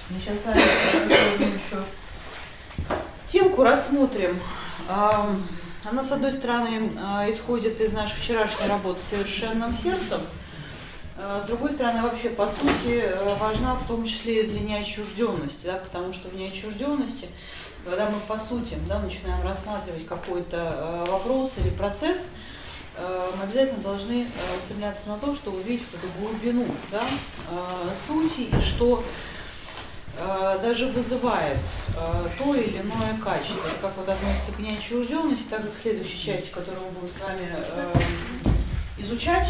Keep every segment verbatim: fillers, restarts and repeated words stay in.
Мы сейчас с вами еще темку рассмотрим. Она, с одной стороны, исходит из нашей вчерашней работы с совершенным сердцем. С другой стороны, вообще, по сути, важна в том числе и для неотчужденности, да, потому что в неотчужденности, когда мы, по сути, да, начинаем рассматривать какой-то вопрос или процесс, мы обязательно должны устремляться на то, чтобы увидеть вот эту глубину, да, сути, и что даже вызывает то или иное качество. Как вот относится к неотчужденности, так и к следующей части, которую мы будем с вами изучать,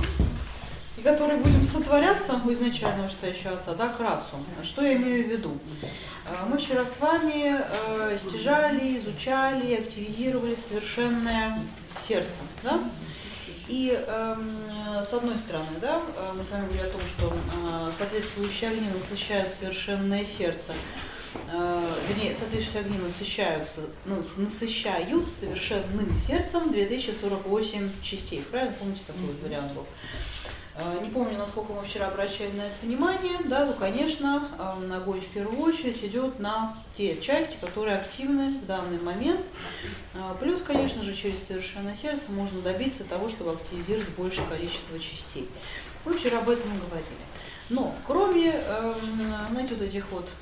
и которые будем сотворяться у изначального читающего отца, да, к рацу. Что я имею в виду? Мы вчера с вами э, стяжали, изучали, активизировали совершенное сердце, да? И э, с одной стороны, да, мы с вами говорили о том, что э, соответствующие огни насыщают совершенное сердце, э, вернее, соответствующие огни насыщаются, насыщают совершенным сердцем две тысячи сорок восемь частей. Правильно? Помните, такой вот вариант был? Не помню, насколько мы вчера обращали на это внимание, да, ну, конечно, огонь в первую очередь идет на те части, которые активны в данный момент. Плюс, конечно же, через совершенное сердце можно добиться того, чтобы активизировать большее количество частей. Мы вчера об этом говорили. Но кроме, знаете, вот этих вот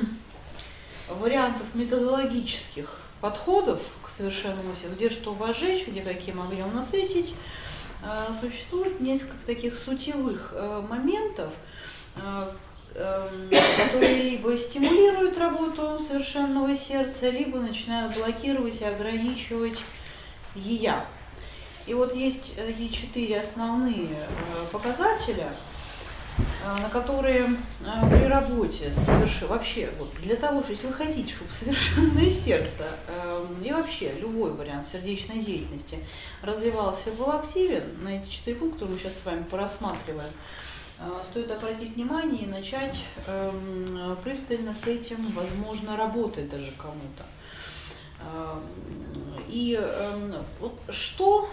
вариантов методологических подходов к совершенному сердцу, где что возжечь, где каким огнем насытить, существует несколько таких сутевых э, моментов, э, э, которые либо стимулируют работу совершенного сердца, либо начинают блокировать и ограничивать ея. И вот есть такие четыре основные э, показателя, э, на которые э, при работе соверш... вообще, вот, для того, что если вы хотите, чтобы совершенное сердце э, и вообще любой вариант сердечной деятельности развивался и был активен, на эти четыре пункта, которые мы сейчас с вами порассматриваем, э, стоит обратить внимание и начать э, пристально с этим, возможно, работать даже кому-то. Э, и э, вот что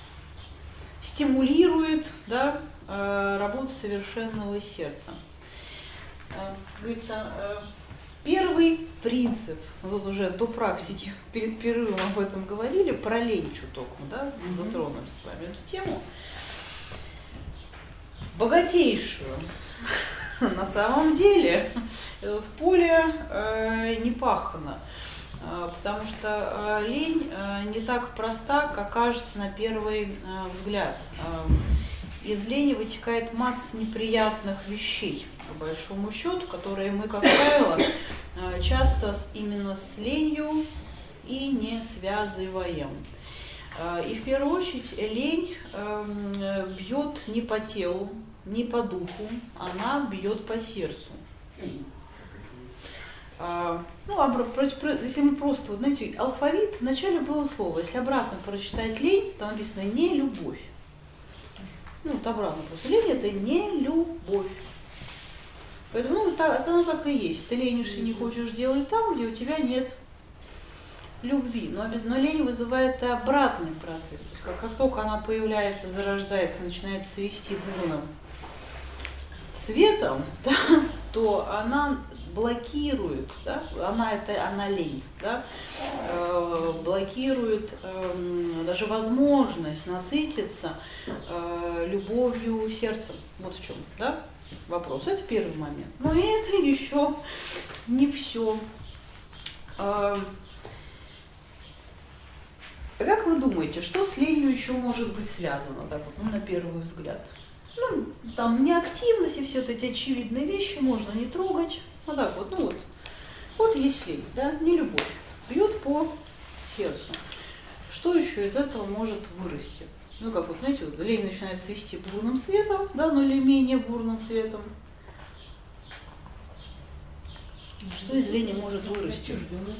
стимулирует, да, работу совершенного сердца. Как говорится, первый принцип, вот уже до практики, перед перерывом об этом говорили, про лень чуток, да, мы затронули с вами эту тему, богатейшую. На самом деле, это вот поле э, не пахано, э, потому что э, лень э, не так проста, как кажется на первый э, взгляд. Э, Из лени вытекает масса неприятных вещей, по большому счету, которые мы, как правило, часто именно с ленью и не связываем. И в первую очередь лень бьет не по телу, не по духу, она бьет по сердцу. Ну, если мы просто, вот знаете, алфавит, вначале было слово, если обратно прочитать лень, там написано «не любовь». Ну, вот обратно просто. Лень – это не любовь. Поэтому, ну, это оно так и есть. Ты ленишься, не хочешь делать там, где у тебя нет любви. Но, но лень вызывает обратный процесс. То есть, как, как только она появляется, зарождается, начинает свести бурным светом, да, то она блокирует, да, она это, она лень, да, э, блокирует э, даже возможность насытиться э, любовью сердцем. Вот в чем, да, вопрос. Это первый момент. Но это еще не все. Э, как вы думаете, что с ленью еще может быть связано, так вот, ну, на первый взгляд? Ну, там неактивность и все вот эти очевидные вещи можно не трогать. Ну так вот, ну вот. Вот есть лень, да, не любовь. Бьет по сердцу. Что еще из этого может вырасти? Ну как вот, знаете, вот лень начинает свести бурным светом, да, ну или менее бурным светом. Что из лени может вырасти?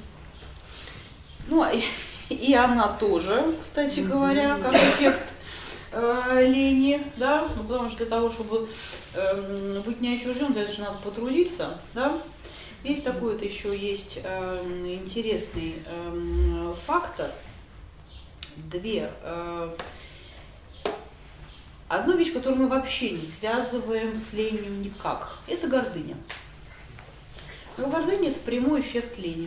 Ну, и, и она тоже, кстати говоря, как эффект э, лени, да, ну, потому что для того, чтобы э, быть неотчужденным, для этого же надо потрудиться, да. Есть такой вот еще есть э, интересный э, фактор, две. Э, одну вещь, которую мы вообще не связываем с ленью никак, это гордыня. Но гордыня – это прямой эффект лени.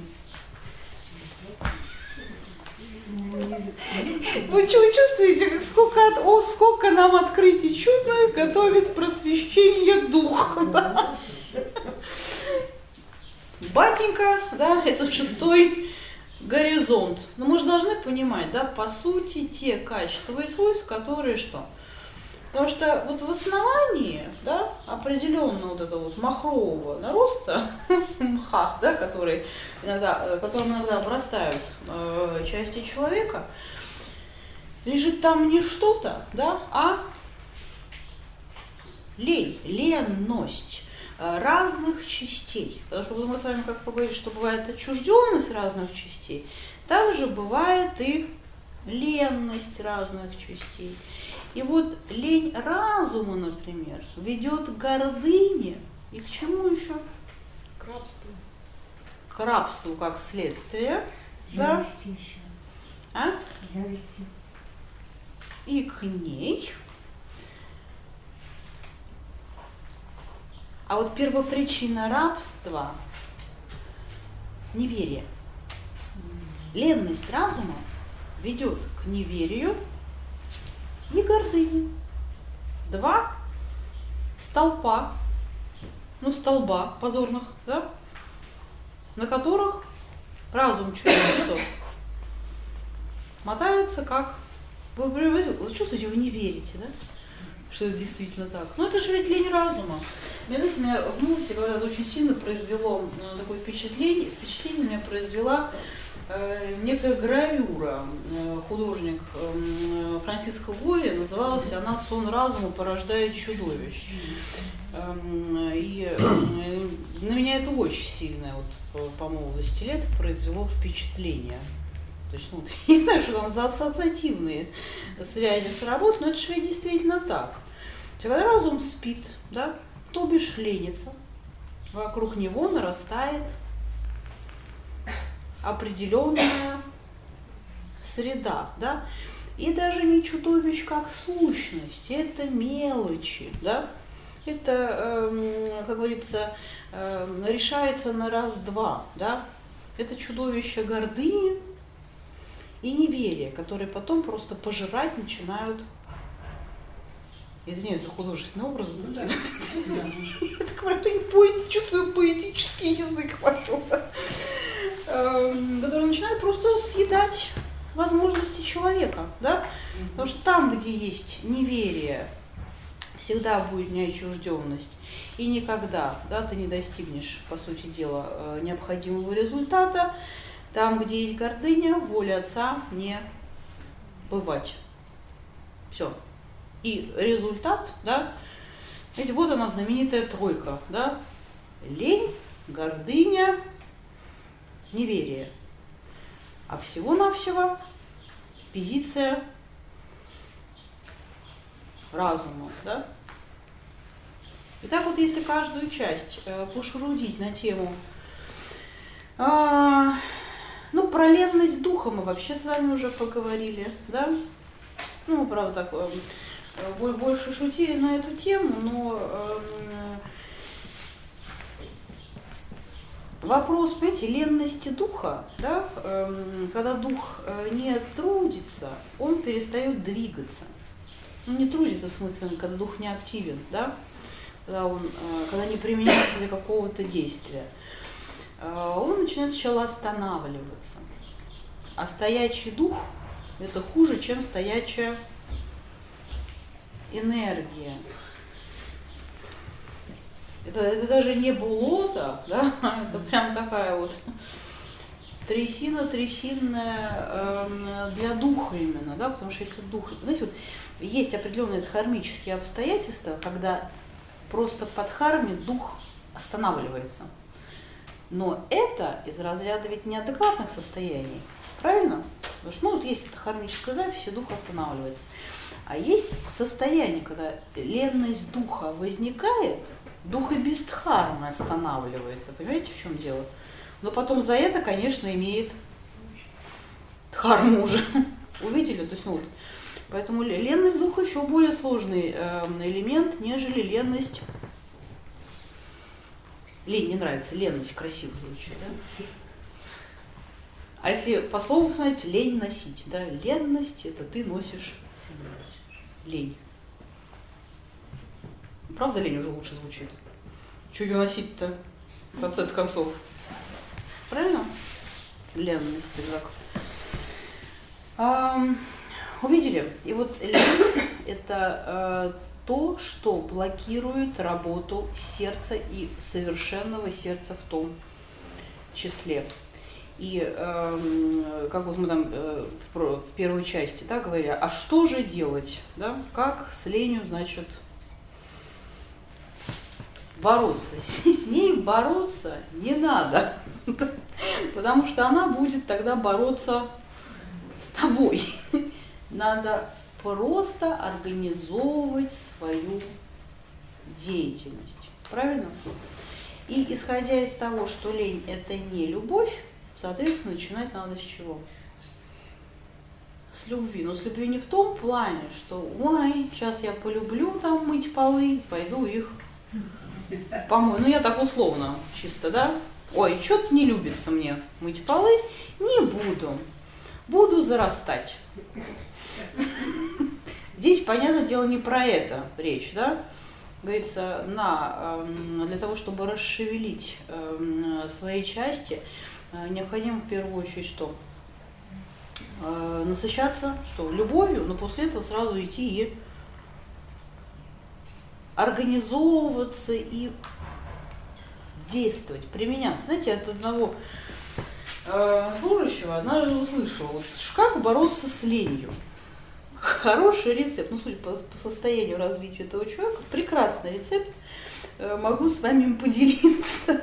Вы чувствуете, как сколько, о, сколько нам открытий чудных готовит просвещение духа. Батенька, да, это шестой горизонт. Но мы же должны понимать, да, по сути, те качества и свойства, которые что? Потому что вот в основании, да, определенного вот этого вот махрового нароста, мха, да, который иногда, которым иногда обрастают э, части человека, лежит там не что-то, да, а лень, ленность разных частей. Потому что мы с вами как поговорили, что бывает отчужденность разных частей, также бывает и ленность разных частей. И вот лень разума, например, ведет к гордыне и к чему еще? К рабству. К рабству как следствие. Зависти Да? еще. А? Зависти. И к ней. А вот первопричина рабства – неверие. Ленность разума ведет к неверию и гордыне. Два столпа, ну столба позорных, да, на которых разум чувствует, что мотается как... Вы, вы, вы чувствуете, вы не верите, да? Что это действительно так. Но это же ведь лень разума. Меня, знаете, меня в Мусе когда-то очень сильно произвело такое впечатление, впечатление меня произвела э, некая гравюра. Э, художник э, Франциско Гойя, называлась она «Сон разума порождает чудовищ». Э, и э, на меня это очень сильное вот, по молодости лет произвело впечатление. То есть, ну, я не знаю, что там за ассоциативные связи сработают, но это же ведь действительно так. Когда разум спит, да, то бишь ленится, вокруг него нарастает определенная среда, да, и даже не чудовищ как сущность, это мелочи, да, это, э, как говорится, э, решается на раз-два, да, это чудовище гордыни и неверие, которые потом просто пожирать начинают, извиняюсь за художественный образ, ну, да. Я чувствую поэтический язык пошел, который начинает просто съедать возможности человека, да? Потому что там, где есть неверие, всегда будет неотчужденность, и никогда, да, ты не достигнешь, по сути дела, необходимого результата. Там, где есть гордыня, воля Отца не бывать. Все. И результат, да, ведь вот она знаменитая тройка, да, лень, гордыня, неверие. А всего-навсего позиция разума, да. И так вот, если каждую часть э, пошурудить на тему, э, ну, про ленность духа мы вообще с вами уже поговорили, да? Ну, мы, правда, так э, больше шутили на эту тему, но э, вопрос, понимаете, ленности духа, да, э, когда дух э, не трудится, он перестает двигаться. Ну, не трудится в смысле, когда дух не активен, да, когда, он, э, когда не применяется для какого-то действия. Он начинает сначала останавливаться. А стоячий дух – это хуже, чем стоячая энергия. Это, это даже не болото, да? Это прям такая вот трясина, трясинная э, для духа именно, да? Потому что если дух… Знаете, вот есть определенные дхармические обстоятельства, когда просто под дхарме дух останавливается. Но это из разряда ведь неадекватных состояний, правильно? Потому что, ну, вот есть эта хармическая запись, и дух останавливается. А есть состояние, когда ленность духа возникает, дух и без дхармы останавливается. Понимаете, в чем дело? Но потом за это, конечно, имеет дхарму уже. Увидели? То есть, ну, вот. Поэтому ленность духа еще более сложный э, элемент, нежели ленность Лень не нравится, ленность красиво звучит, да? А если по слову посмотреть, лень носить, да? Ленность – это ты носишь лень. Правда, лень уже лучше звучит? Что ее носить-то в конце концов? Правильно? Ленность, так. А, увидели? И вот лень – это а, то, что блокирует работу сердца и совершенного сердца в том числе. И э, как вот мы там э, в, в первой части, да, говорили, а что же делать, да, как с ленью, значит, бороться. С, с ней бороться не надо, потому что она будет тогда бороться с тобой. Надо просто организовывать свою деятельность. Правильно? И исходя из того, что лень – это не любовь, соответственно, начинать надо с чего? С любви. Но с любви не в том плане, что ой, сейчас я полюблю там мыть полы, пойду их помою. Ну, я так условно, чисто, да? Ой, что-то не любится мне мыть полы, не буду. Буду зарастать. Здесь, понятное дело, не про это речь, да? Говорится, на, для того, чтобы расшевелить свои части, необходимо в первую очередь что? Насыщаться что? Любовью, но после этого сразу идти и организовываться и действовать, применяться. Знаете, от одного э, служащего однажды услышала, вот, как бороться с ленью. Хороший рецепт, ну, судя по, по состоянию развития этого человека, прекрасный рецепт, э, могу с вами поделиться.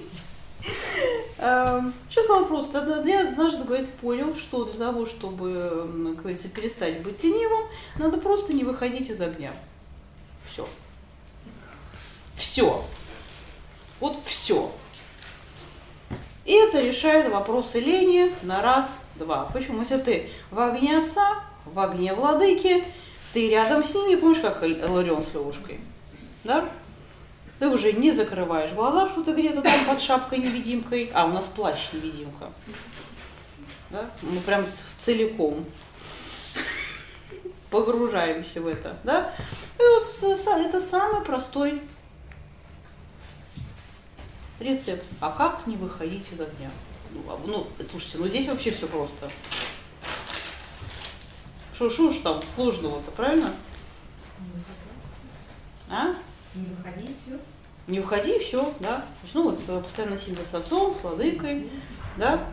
Человек сказал просто, я однажды, говорит, понял, что для того, чтобы, как говорится, перестать быть ленивым, надо просто не выходить из огня. Все. Все. Вот все. И это решает вопросы лени на раз-два. Почему? Если ты в огне отца, в огне владыки, ты рядом с ними, помнишь, как Иларион с Левушкой? Да? Ты уже не закрываешь глаза, что ты где-то там под шапкой-невидимкой. А, у нас плащ-невидимка. Да? Мы прям целиком погружаемся в это. Да? И вот это самый простой рецепт. А как не выходить из огня? Ну, слушайте, ну здесь вообще все просто. Что ж там сложного-то, правильно? А? Не выходи, все. Не уходи, все, да. То есть, ну вот постоянно сильно с отцом, с владыкой, да.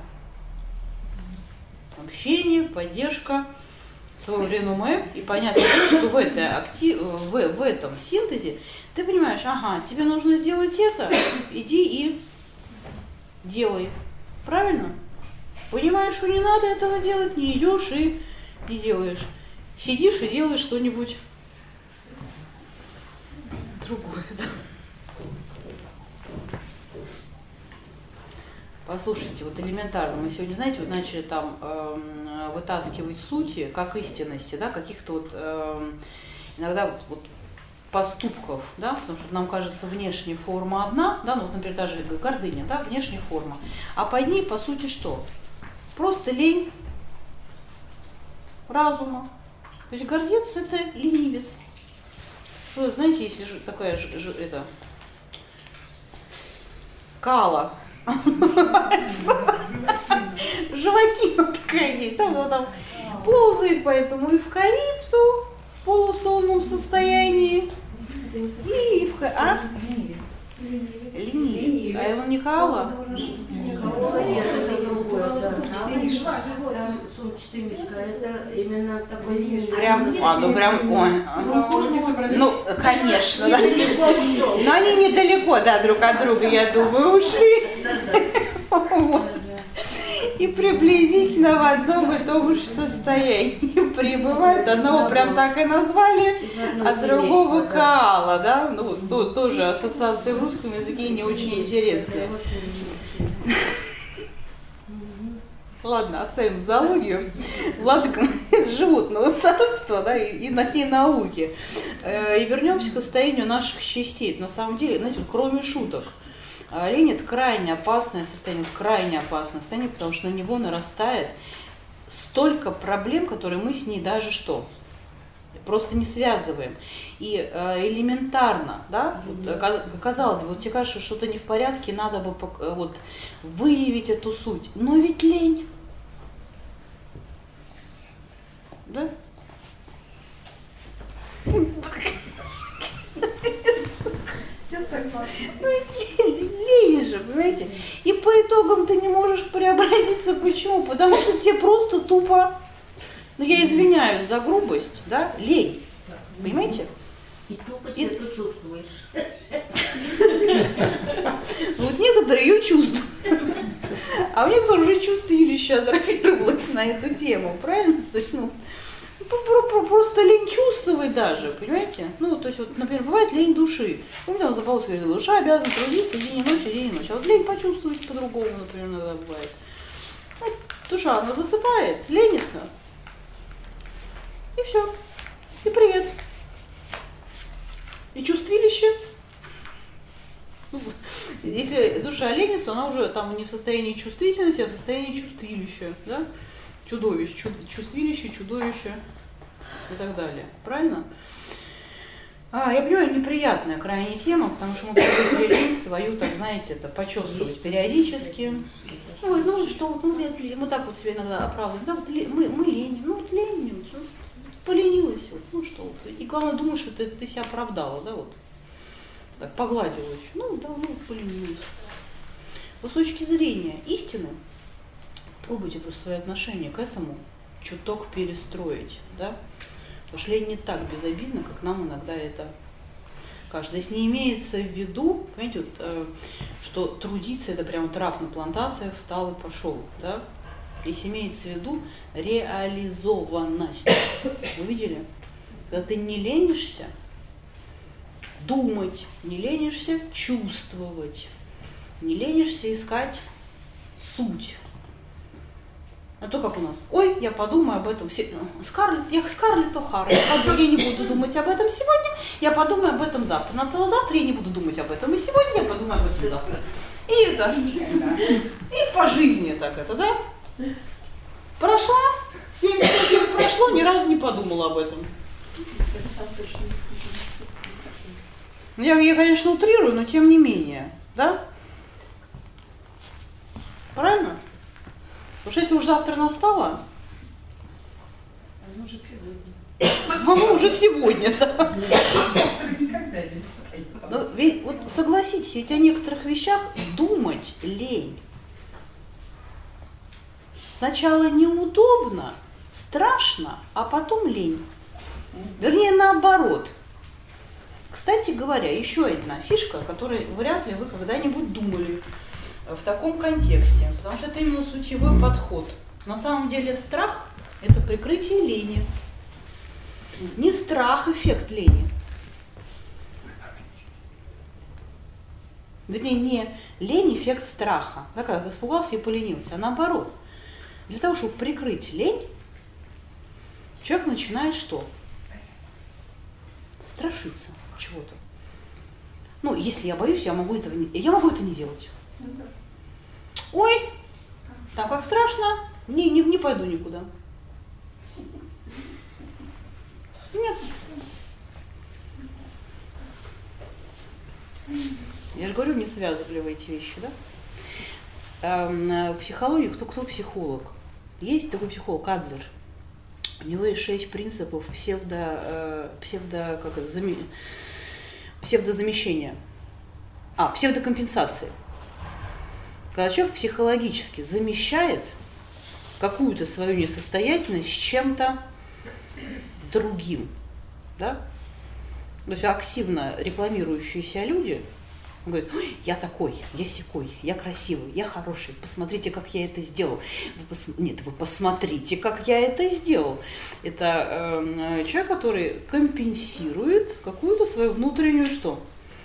Общение, поддержка, своего реноме. И понятно, что в, этой актив... в, в этом синтезе ты понимаешь, ага, тебе нужно сделать это, иди и делай. Правильно? Понимаешь, что не надо этого делать, не идешь и не делаешь. Сидишь и делаешь что-нибудь другое, да. Послушайте, вот элементарно, мы сегодня, знаете, вот начали там э, вытаскивать сути, как истинности, да, каких-то вот э, иногда вот, вот поступков, да, потому что нам кажется внешняя форма одна, да, ну вот, например, даже гордыня, да, внешняя форма, а под ней, по сути, что? Просто лень разума. То есть гордец – это ленивец. Вы знаете, есть такая ж, ж, это, кала, животина такая есть, там, она там ползает по этому эвкалипту в полусонном состоянии. И в... А? Ленивец. А его не кала? Это именно такой ленивец. Прям, а, ну прям, ой. Ну, конечно, да. Но они недалеко, да, друг от друга, я думаю, ушли. Вот. И приблизительно в одном и том же состоянии пребывают. Одного прям так и назвали, а другого каала, да? Ну, то, тоже ассоциации в русском языке не очень интересные. Ладно, оставим зоологию, владыкам животного царства, да, и, и, и науки. И вернемся к состоянию наших частей. На самом деле, знаете, кроме шуток, А лень – это крайне опасное состояние, это крайне опасное состояние, потому что на него нарастает столько проблем, которые мы с ней даже что? Просто не связываем. И э, элементарно, да, вот, казалось бы, вот тебе кажется, что что-то не в порядке, надо бы вот, выявить эту суть. Но ведь лень. Да? Ну ведь лень же, понимаете? И по итогам ты не можешь преобразиться. Почему? Потому что тебе просто тупо, ну я извиняюсь за грубость, да, лень. Понимаете? И тупость и... это чувствуешь. Вот некоторые ее чувствуют. А у некоторых уже чувствилище атрофировалось на эту тему, правильно? То есть, ну, просто лень чувствовать даже, понимаете? Ну, то есть, вот, например, бывает лень души. У меня запал сказать, душа обязана трудиться день и ночь, день и ночь. А вот лень почувствовать по-другому, например, иногда бывает. Вот, душа, она засыпает, ленится. И все. И привет. И чувствилище. Если душа ленится, она уже там не в состоянии чувствительности, а в состоянии чувствилища, да? Чудовище, чуд, чувствилище, чудовище и так далее. Правильно? А, я понимаю, неприятная крайняя тема, потому что мы привыкли лень свою, так знаете, это почесывать периодически. Ну, ну что, вот, ну, мы так вот себя иногда оправдываем. Да, вот мы, мы леним, ну вот леним, ну, поленилась, вот, ну что вот. И главное, думаешь, что ты, ты себя оправдала, да, вот. Так, погладила еще. Ну, да, ну, поленилась. Вот с точки зрения истины, пробуйте просто свои отношения к этому чуток перестроить, да. Потому что лень не так безобидна, как нам иногда это кажется. Здесь не имеется в виду, понимаете, вот, э, что трудиться это прямо трап на плантациях, встал и пошел, да. Здесь имеется в виду реализованность. Вы видели? Когда ты не ленишься думать, не ленишься чувствовать, не ленишься искать суть. А то как у нас, ой, я подумаю об этом, все... Скарлетт, я Скарлетт О'Хара, я, я не буду думать об этом сегодня, я подумаю об этом завтра. Настало завтра, я не буду думать об этом, и сегодня я подумаю об этом завтра. И это, и по жизни так это, да? Прошла, семьдесят лет прошло, ни разу не подумала об этом. Я, я, конечно, утрирую, но тем не менее, да? Правильно? Потому что если уж завтра настало, оно уже сегодня. Оно уже сегодня, да. Но ведь, вот согласитесь, ведь о некоторых вещах думать лень. Сначала неудобно, страшно, а потом лень. Вернее, наоборот. Кстати говоря, еще одна фишка, о которой вряд ли вы когда-нибудь думали в таком контексте, потому что это именно сутевой подход. На самом деле страх – это прикрытие лени. Не страх – эффект лени. Вернее, не лень – эффект страха, да, когда ты испугался и поленился, а наоборот. Для того, чтобы прикрыть лень, человек начинает что? Страшиться чего-то. Ну, если я боюсь, я могу, этого не, я могу это не делать. Ой, там как страшно, не, не, не пойду никуда. Нет. Я же говорю, не связывали эти вещи, да? Эм, психология, кто, кто психолог? Есть такой психолог Адлер. У него есть шесть принципов псевдо, э, псевдо, как это, заме, псевдозамещения. А, псевдокомпенсации. Когда человек психологически замещает какую-то свою несостоятельность с чем-то другим. Да? То есть активно рекламирующиеся люди говорят, я такой, я сякой, я красивый, я хороший, посмотрите, как я это сделал. Вы пос... Нет, вы посмотрите, как я это сделал. Это э, человек, который компенсирует какую-то свою внутреннюю что?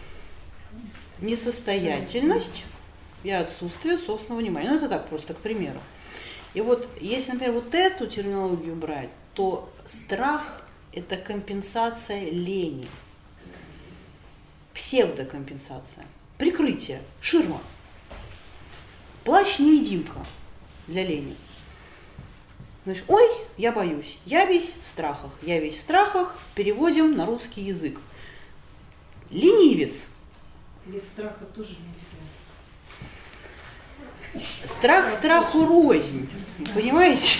Несостоятельность и отсутствие собственного внимания. Ну, это так просто, к примеру. И вот, если, например, вот эту терминологию брать, то страх – это компенсация лени. Псевдокомпенсация. прикрытие, ширма. Плащ-невидимка для лени. Значит, ой, я боюсь, я весь в страхах, я весь в страхах, переводим на русский язык. Ленивец. Без страха тоже нельзя. Страх страху рознь, понимаете?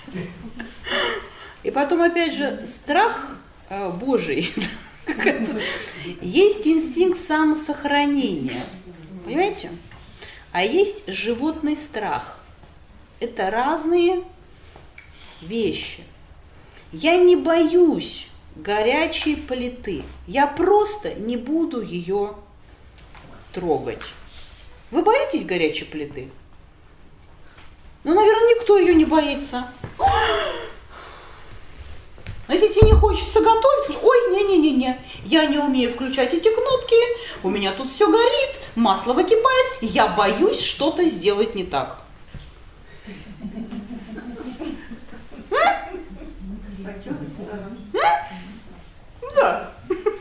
И потом, опять же, страх э, Божий. Есть инстинкт самосохранения, понимаете? А есть животный страх. Это разные вещи. Я не боюсь горячей плиты. Я просто не буду ее трогать. Вы боитесь горячей плиты? Ну, наверное, никто ее не боится. Но если тебе не хочется готовить, скажешь, ой, не-не-не-не, я не умею включать эти кнопки, у меня тут все горит, масло выкипает, я боюсь что-то сделать не так. Да.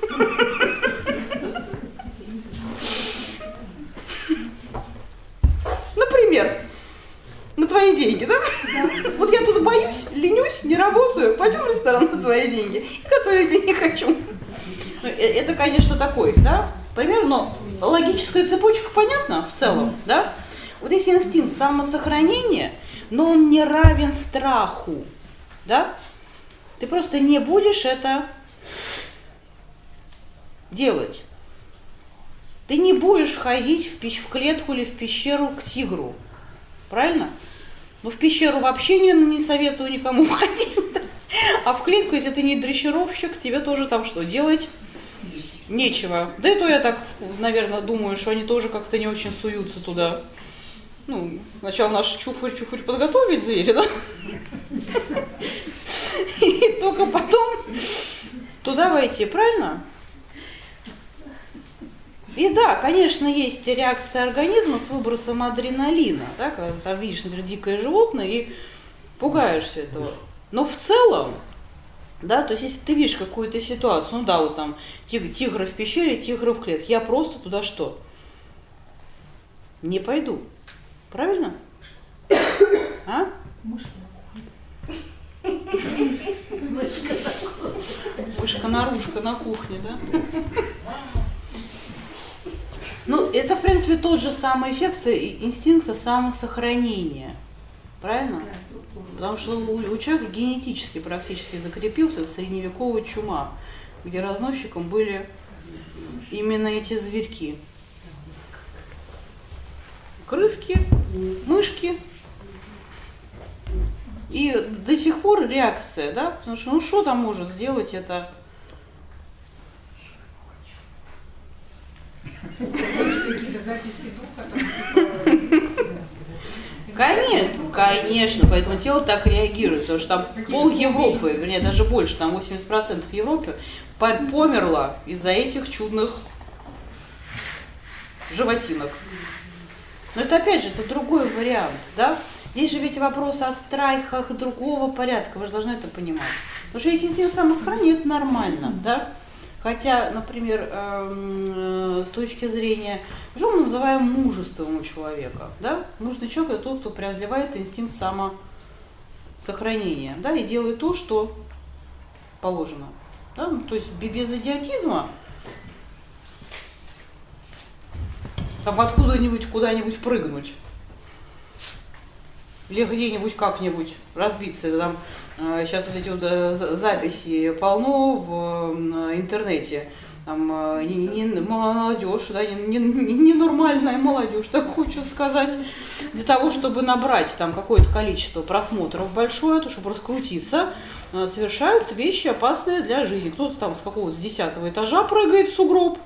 Например, на твои деньги, да? Да. Вот я тут боюсь, ленюсь, не работаю, пойдем в ресторан на твои деньги. И готовить я не хочу. Ну, это, конечно, такой, да, пример, но логическая цепочка понятна в целом, да? Вот есть инстинкт самосохранения, но он не равен страху, да? Ты просто не будешь это делать. Ты не будешь входить в, пещ- в клетку или в пещеру к тигру. Правильно? Ну, в пещеру вообще не, не советую никому входить. А в клетку, если ты не дрессировщик, тебе тоже там что, делать нечего. Да и то я так, наверное, думаю, что они тоже как-то не очень суются туда. Ну, сначала наш чуфырь-чуфырь подготовить зверя, да? И только потом туда войти, правильно? И да, конечно, есть реакция организма с выбросом адреналина, да, когда ты там видишь, например, дикое животное и пугаешься этого. Но в целом, да, то есть если ты видишь какую-то ситуацию, ну да, вот там тиг, тигры в пещере, тигры в клетке, я просто туда что? Не пойду. Правильно? А? Мышка-нарушка на кухне, да? Ну, это, в принципе, тот же самый эффект инстинкта самосохранения. Правильно? Потому что у, у человека генетически практически закрепился средневековая чума, где разносчиком были именно эти зверьки. Крыски, мышки. И до сих пор реакция, да? Потому что, ну, что там может сделать это? Какие-то записи духа, там, типа... Конечно, конечно, поэтому тело так реагирует, потому что там пол Европы, вернее, даже больше, там восемьдесят процентов Европы померло из-за этих чудных животинок. Но это, опять же, это другой вариант, да? Здесь же ведь вопрос о страхах другого порядка, вы же должны это понимать. Потому что если инстинкт самосохранения, это нормально, да? Хотя, например, э, с точки зрения, что мы называем мужеством у человека, да? Мужественный человек – это тот, кто преодолевает инстинкт самосохранения, да, и делает то, что положено, да? Ну, то есть без идиотизма, там откуда-нибудь куда-нибудь прыгнуть, или где-нибудь как-нибудь разбиться, там. Сейчас вот эти вот записи полно в интернете. Там не, не, молодежь, да, не, не, не нормальная молодежь, так хочется сказать, для того, чтобы набрать там какое-то количество просмотров большое, то, чтобы раскрутиться, совершают вещи опасные для жизни. Кто-то там с какого-то с десятого этажа прыгает в сугроб.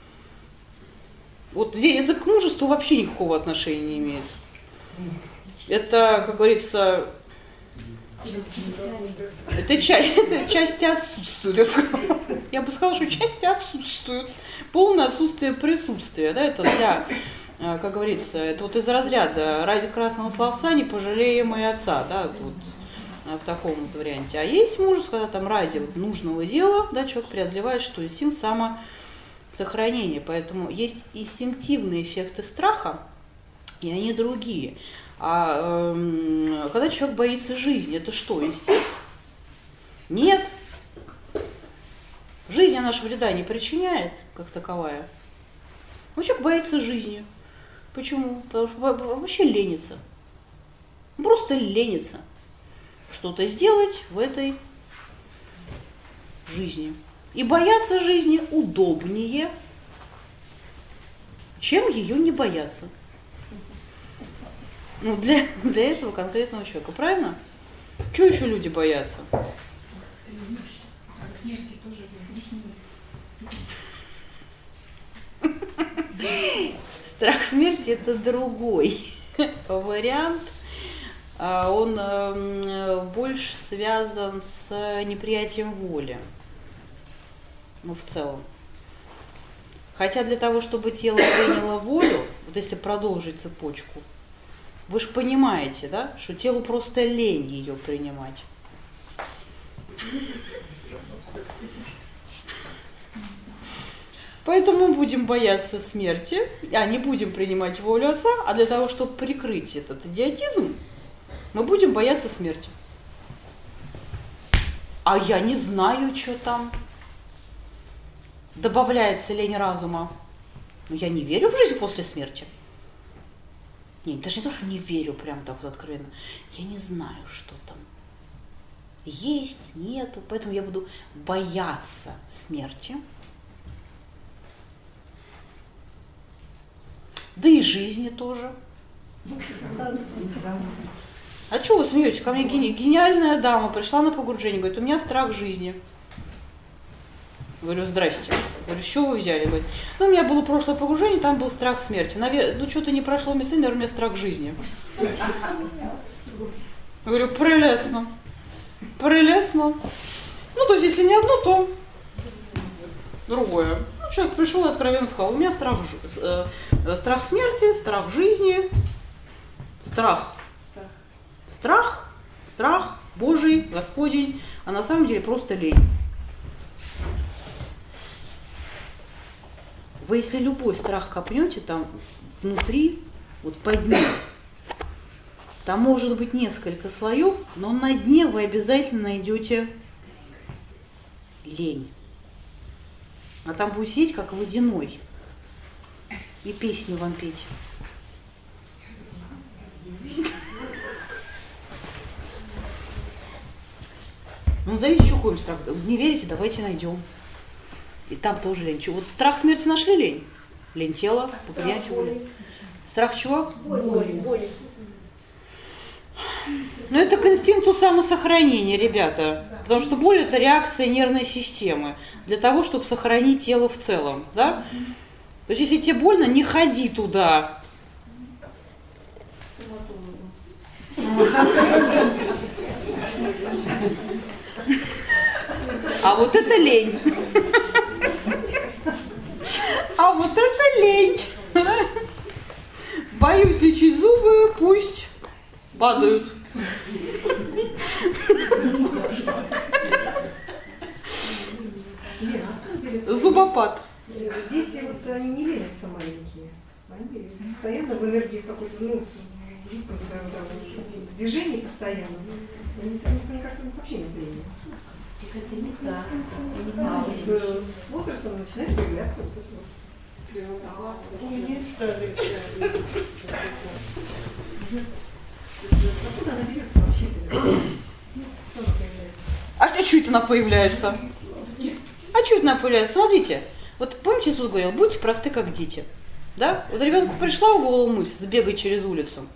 Вот здесь это к мужеству вообще никакого отношения не имеет. Это, как говорится, это часть, это части отсутствует. Я, сказала. Я бы сказала, что части отсутствуют. Полное отсутствие присутствия. Да, это для, как говорится, это вот из разряда ради красного словца не пожалеем и отца. Да, вот, в таком вот варианте. А есть мужество, когда там ради вот нужного дела, да, человек преодолевает, что инстинкт сохранения. Поэтому есть инстинктивные эффекты страха, и они другие. А э, когда человек боится жизни, это что, инстинкт? Нет. Жизнь она же вреда не причиняет, как таковая. Но человек боится жизни. Почему? Потому что вообще ленится. Просто ленится что-то сделать в этой жизни. И бояться жизни удобнее, чем ее не бояться. Ну, для, для этого конкретного человека, правильно? Чего еще люди боятся? Смерти тоже Страх смерти это другой вариант. Он больше связан с неприятием воли. Ну, в целом. Хотя для того, чтобы тело приняло волю, вот если продолжить цепочку, вы же понимаете, да, что телу просто лень ее принимать. Поэтому мы будем бояться смерти, а не будем принимать волю Отца, а для того, чтобы прикрыть этот идиотизм, мы будем бояться смерти. А я не знаю, что там. Добавляется лень разума. Но я не верю в жизнь после смерти. Нет, даже не то, что не верю прям так вот откровенно. Я не знаю, что там. Есть, нету. Поэтому я буду бояться смерти. Да и жизни тоже. А чего вы смеетесь? Ко мне гениальная дама пришла на погружение, говорит, у меня страх жизни. Говорю, здрасте. Говорю, с чего вы взяли? Говорит, ну, у меня было прошлое погружение, там был страх смерти. Навер... Ну, что-то не прошло место, наверное, у меня страх жизни. Говорю, прелестно. Прелестно. Ну, то есть, если не одно, то другое. Ну, человек пришел и откровенно сказал, у меня страх, э, страх смерти, страх жизни, страх. Страх, страх Божий, Господень, а на самом деле просто лень. Вы если любой страх копнете, там внутри, вот под ним, там может быть несколько слоев, но на дне вы обязательно найдете лень. А там будет сидеть как водяной и песню вам петь. Ну, назовите, что какой страх. Не верите, давайте найдем. И там тоже лень. Вот страх смерти нашли лень? Лень тела, по принятию воли. Страх чего? Боли. Боли. Ну, это к инстинкту самосохранения, ребята. Потому что боль – это реакция нервной системы для того, чтобы сохранить тело в целом. Да? То есть, если тебе больно, не ходи туда. А вот это лень. А вот это лень. Боюсь лечить зубы, пусть падают. Зубопад. Дети, вот они не ленятся маленькие. Они постоянно в энергии какой-то, ну, в жутком движении постоянно. Они, мне кажется, у них вообще нет лени. Это не так. А вот э, с возрастом начинает появляться вот это вот. Откуда она берется вообще? А что это она появляется? А что это она появляется? Смотрите, вот помните, Иисус говорил, будьте просты, как дети. Да? Вот ребенку пришла в голову мысль сбегать через улицу.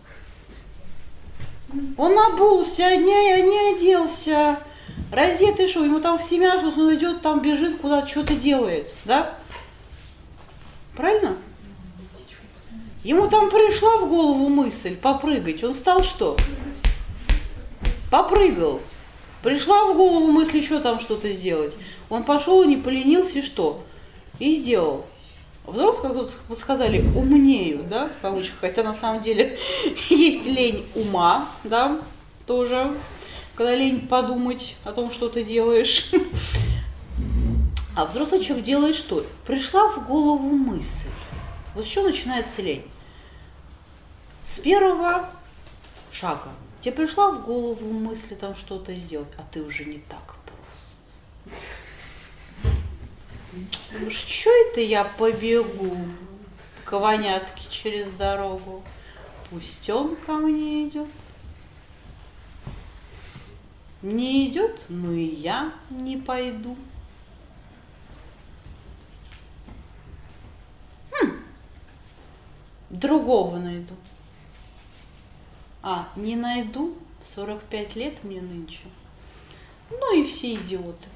Он обулся, не, не оделся, раздетый шел, ему там в семяшку, он идет, там бежит, куда-то что-то делает, да? Правильно? Ему там пришла в голову мысль попрыгать, он стал что? Попрыгал. Пришла в голову мысль еще там что-то сделать. Он пошел и не поленился, и что? И сделал. Взрослые, как тут сказали, умнеют, да, в кавычках, хотя на самом деле есть лень ума, да, тоже, когда лень подумать о том, что ты делаешь. А взрослый человек делает что? Пришла в голову мысль. Вот с чего начинается лень? С первого шага. Тебе пришла в голову мысль там что-то сделать, а ты уже не так просто. Думаешь, что это я побегу к вонятке через дорогу? Пусть он ко мне идет. Не идет, ну и я не пойду. Хм. Другого найду. А, не найду, сорок пять лет мне нынче. Ну и все идиоты.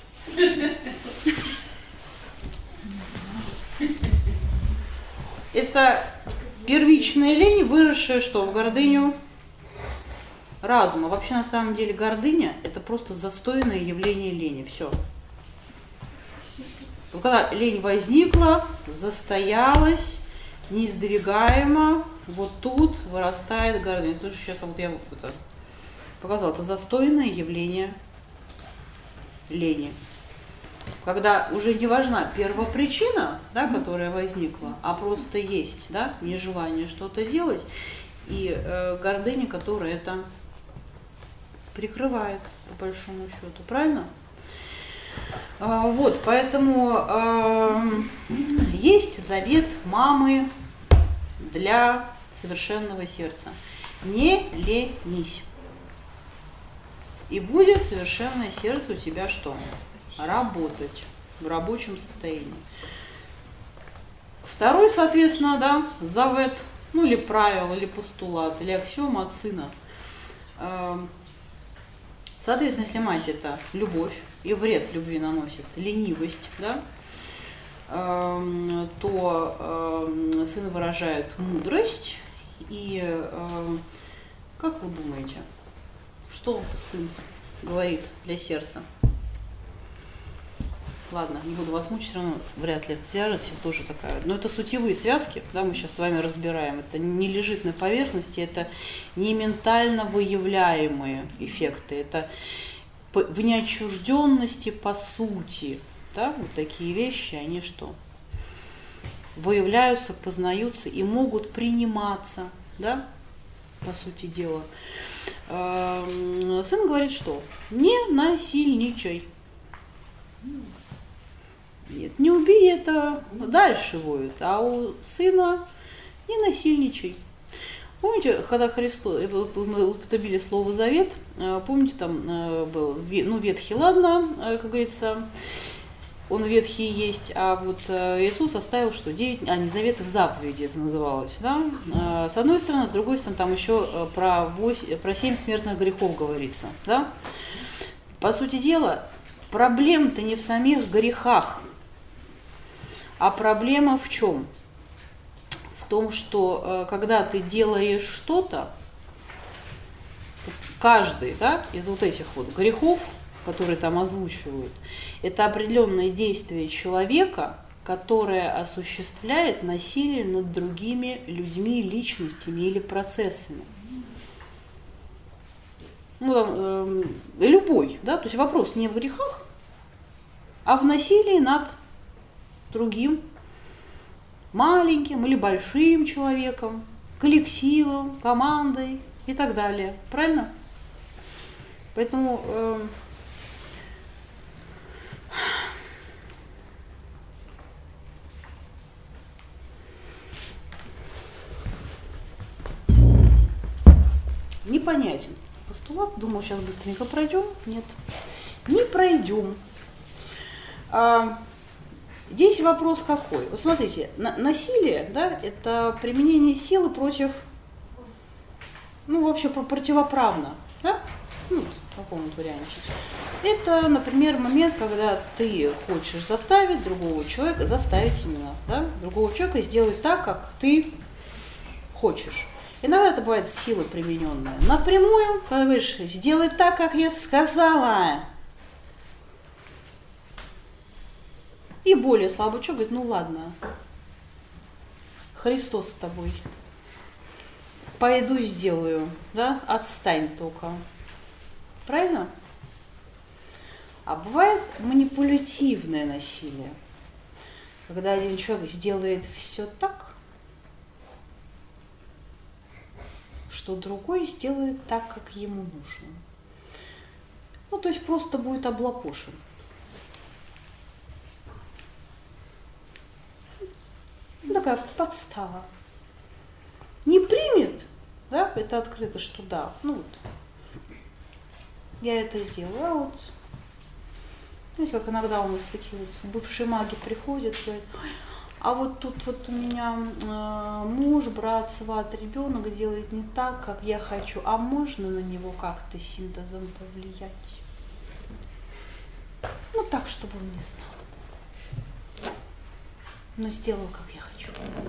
Это первичная лень, выросшая что? В гордыню разума. Вообще на самом деле гордыня – это просто застойное явление лени. Все. Когда лень возникла, застоялась, неиздвигаемо, вот тут вырастает гордыня. Тоже сейчас вот я вот это показала. Это застойное явление лени. Когда уже не важна первопричина, да, которая возникла, а просто есть, да, нежелание что-то делать, и э, гордыня, которая это прикрывает, по большому счету. Правильно? А, вот, поэтому э, есть завет мамы для совершенного сердца. Не ленись. И будет совершенное сердце у тебя что? Работать в рабочем состоянии. Второй, соответственно, да, завет, ну или правило, или постулат, или аксиома от сына. Соответственно, если мать это любовь, и вред любви наносит ленивость, да, то сын выражает мудрость. И как вы думаете, что сын говорит для сердца? Ладно, не буду вас мучить, все равно вряд ли свяжете, тоже такая. Но это сутевые связки, да, мы сейчас с вами разбираем. Это не лежит на поверхности, это не ментально выявляемые эффекты. Это в неотчужденности по сути. Да, вот такие вещи, они что? Выявляются, познаются и могут приниматься, да, по сути дела. Сын говорит, что не насильничай. Нет, не убей, это дальше будет, а у сына не насильничай. Помните, когда Христос, мы употребили слово завет, помните, там был, ну, ветхий, ладно, как говорится, он ветхий есть, а вот Иисус оставил что? девять, а не заветов, заповеди это называлось, да? С одной стороны, с другой стороны, там еще про, восемь, про семь смертных грехов говорится, да? По сути дела, проблема-то не в самих грехах, а проблема в чем? В том, что когда ты делаешь что-то, каждый, да, из вот этих вот грехов, которые там озвучивают, это определенное действие человека, которое осуществляет насилие над другими людьми, личностями или процессами. Ну, там, э, любой, да, то есть вопрос не в грехах, а в насилии над другим маленьким или большим человеком, коллективом, командой и так далее. Правильно? Поэтому э, непонятен постулат. Думаю, сейчас быстренько пройдем. Нет, не пройдем. А, здесь вопрос какой? Вот смотрите, на, насилие, да, это применение силы против, ну, вообще противоправно, да? Ну, в каком-то варианте. Это, например, момент, когда ты хочешь заставить другого человека, заставить именно, да, другого человека сделать так, как ты хочешь. Иногда это бывает сила примененная. Напрямую, когда говоришь, сделай так, как я сказала. И более слабый человек говорит, ну ладно, Христос с тобой. Пойду сделаю, да, отстань только. Правильно? А бывает манипулятивное насилие, когда один человек сделает все так, что другой сделает так, как ему нужно. Ну, то есть просто будет облапошен. Ну, такая подстава. Не примет, да, это открыто, что да, ну вот, я это сделала, а вот, знаете, как иногда у нас такие вот бывшие маги приходят и говорят, а вот тут вот у меня э, муж, брат, сват, ребенок делает не так, как я хочу, а можно на него как-то синтезом повлиять? Ну так, чтобы он не знал, но сделал, как я хочу.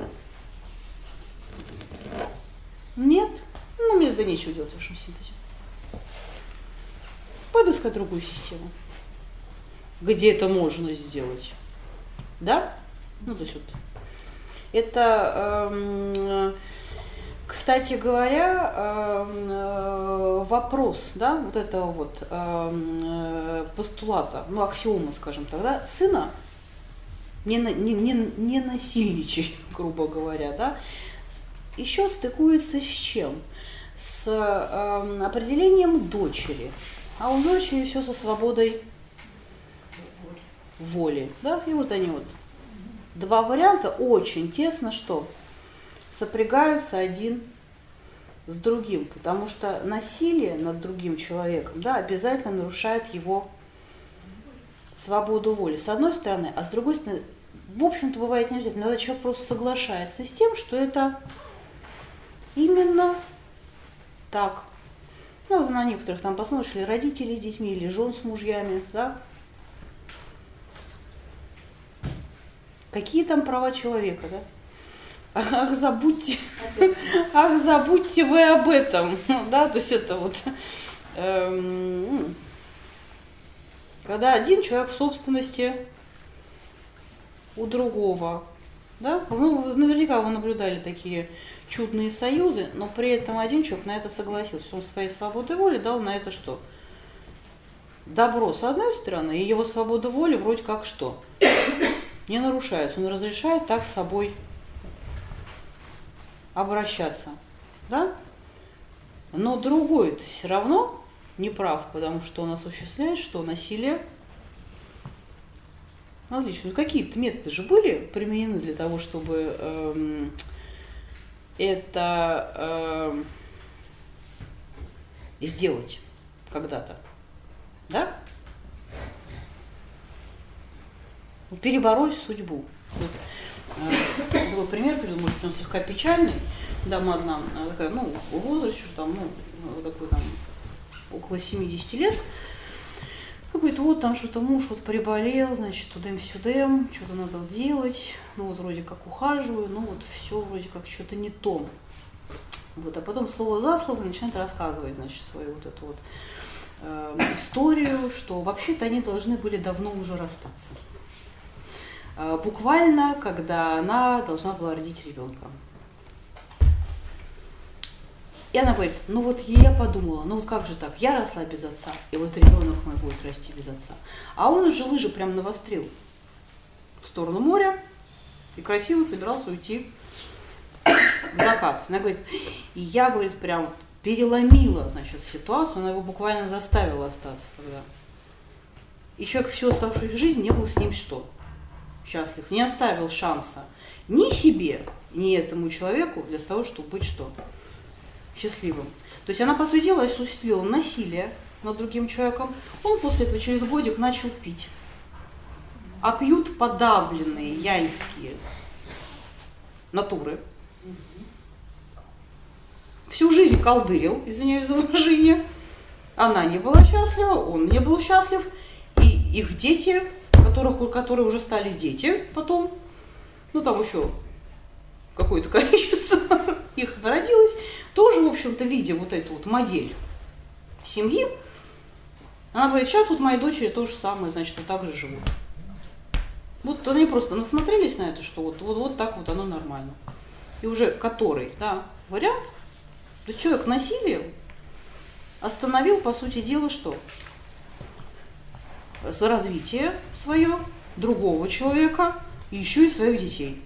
Нет? Ну, мне это нечего делать в вашем синтезе. Пойду искать другую систему, где это можно сделать. Да? Ну, то есть вот. Это, э, кстати говоря, э, вопрос, да, вот этого вот э, постулата, ну, аксиомы, скажем так, да, сына не, не, не, не насильничать, грубо говоря, да, еще стыкуется с чем? С э, определением дочери. А у дочери все со свободой воли. Да? И вот они вот. Два варианта очень тесно что? Сопрягаются один с другим. Потому что насилие над другим человеком, да, обязательно нарушает его свободу воли. С одной стороны, а с другой стороны, в общем-то, бывает не обязательно. Иногда человек просто соглашается с тем, что это именно так. Ну, вот на некоторых там посмотришь, или родители с детьми, или жен с мужьями, да? Какие там права человека, да? Ах, забудьте, ах, забудьте вы об этом, да? То есть это вот, эм, когда один человек в собственности у другого, да? Ну, наверняка вы наблюдали такие чудные союзы, но при этом один человек на это согласился. Он своей свободой воли дал на это что? Добро с одной стороны, и его свобода воли вроде как что? Не нарушается. Он разрешает так с собой обращаться. Да? Но другой-то все равно не прав, потому что он осуществляет что? Насилие. Отлично. Ну, какие-то методы же были применены для того, чтобы эм, это э, сделать когда-то, да? Перебороть судьбу. Вот, э, такой пример, может быть, он слегка печальный. Дама одна, такая, ну, в возрасте, что там, ну, такой там, около семидесяти лет. Говорит, вот там что-то муж вот приболел, значит, тудым-сюдым, что-то надо делать, ну вот вроде как ухаживаю, ну вот все вроде как что-то не то. Вот, а потом слово за слово начинает рассказывать, значит, свою вот эту вот э, историю, что вообще-то они должны были давно уже расстаться. Э, буквально, когда она должна была родить ребенка. И она говорит, ну вот я подумала, ну вот как же так, я росла без отца, и вот ребенок мой будет расти без отца. А он уже лыжи прям навострил в сторону моря и красиво собирался уйти в закат. Она говорит, и я, говорит, прям переломила, значит, ситуацию, она его буквально заставила остаться тогда. И человек всю оставшуюся жизнь не был с ним что? Счастлив, не оставил шанса ни себе, ни этому человеку для того, чтобы быть что? Счастливым. То есть она, по сути дела, осуществила насилие над другим человеком. Он после этого через годик начал пить. А пьют подавленные яньские натуры. Всю жизнь колдырил, извиняюсь за выражение. Она не была счастлива, он не был счастлив. И их дети, которых, которые уже стали дети потом, ну там еще какое-то количество их народилось, тоже, в общем-то, видя вот эту вот модель семьи, она говорит, сейчас вот мои дочери то же самое, значит, вот так же живут. Вот они просто насмотрелись на это, что вот, вот, вот так вот оно нормально. И уже который, да, вариант, да человек насилием остановил, по сути дела, что? развитие свое, другого человека и еще и своих детей.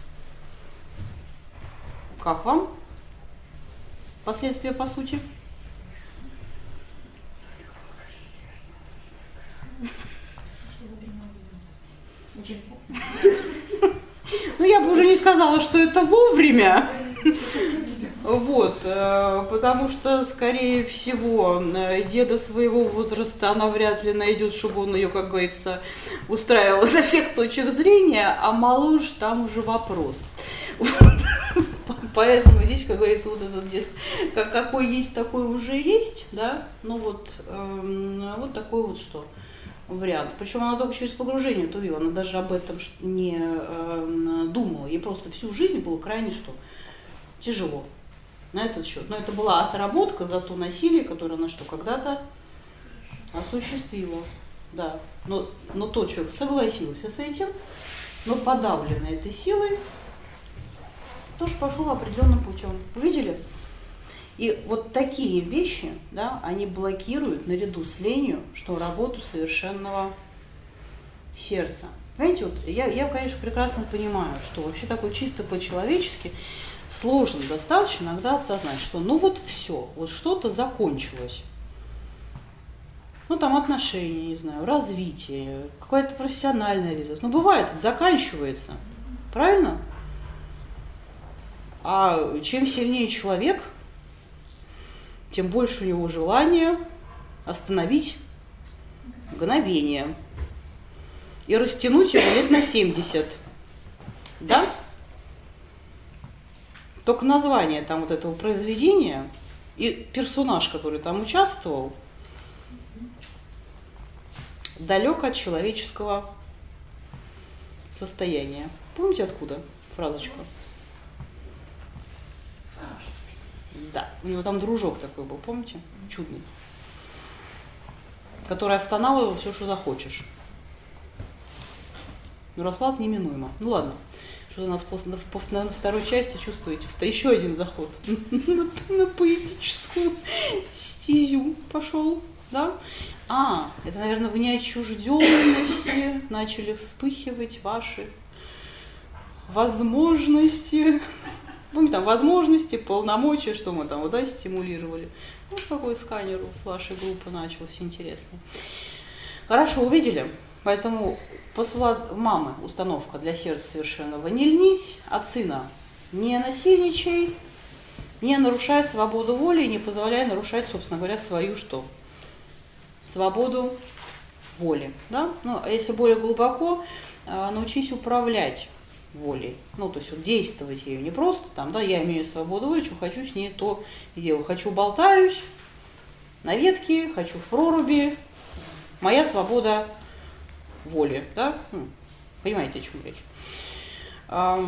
Как вам последствия по сути? Ну, я бы уже не сказала, что это вовремя. Вот, потому что, скорее всего, деда своего возраста она вряд ли найдет, чтобы он ее, как говорится, устраивал со всех точек зрения, а моложе там уже вопрос. Вот. Поэтому здесь, как говорится, вот этот дед, как, какой есть, такой уже есть, да, ну вот, э, вот такой вот что. Вариант. Причем она только через погружение это увидела, она даже об этом не э, думала. Ей просто всю жизнь было крайне что? Тяжело на этот счет. Но это была отработка за то насилие, которое она что, когда-то осуществила. Да. Но, но тот человек согласился с этим, но подавленный этой силой тоже пошел определенным путем. Увидели? И вот такие вещи, да, они блокируют наряду с ленью, что работу совершенного сердца. Понимаете, вот я, я, конечно, прекрасно понимаю, что вообще такой чисто по-человечески сложно достаточно иногда осознать, что ну вот все, вот что-то закончилось. Ну там отношения, не знаю, развитие, какая-то профессиональная реализация. Ну бывает, заканчивается, правильно? А чем сильнее человек, тем больше у него желания остановить мгновение и растянуть его лет на семьдесят. Да? Только название там вот этого произведения и персонаж, который там участвовал, далек от человеческого состояния. Помните, откуда фразочка? Да, у него там дружок такой был, помните? Чудный. Который останавливал все, что захочешь. Но расклад неминуемо. Ну ладно, что у нас после, на, на второй части чувствуете? Еще один заход на, на поэтическую стезю пошел, да? А, это, наверное, в неотчужденности начали вспыхивать ваши возможности. Помните, там возможности, полномочия, что мы там, вот, да, стимулировали. Ну, какой сканер с вашей группы начался, интересно. Хорошо, увидели? Поэтому посла мамы установка для сердца совершенного: не льнись, от сына не насильничай, не нарушай свободу воли и не позволяй нарушать, собственно говоря, свою что? Свободу воли. Да? Ну, а если более глубоко, научись управлять волей. Ну, то есть вот действовать ею не просто там, да, я имею свободу воли, что хочу с ней, то и делаю. Хочу болтаюсь на ветке, хочу в проруби. Моя свобода воли, да? Ну, понимаете, о чем речь. А,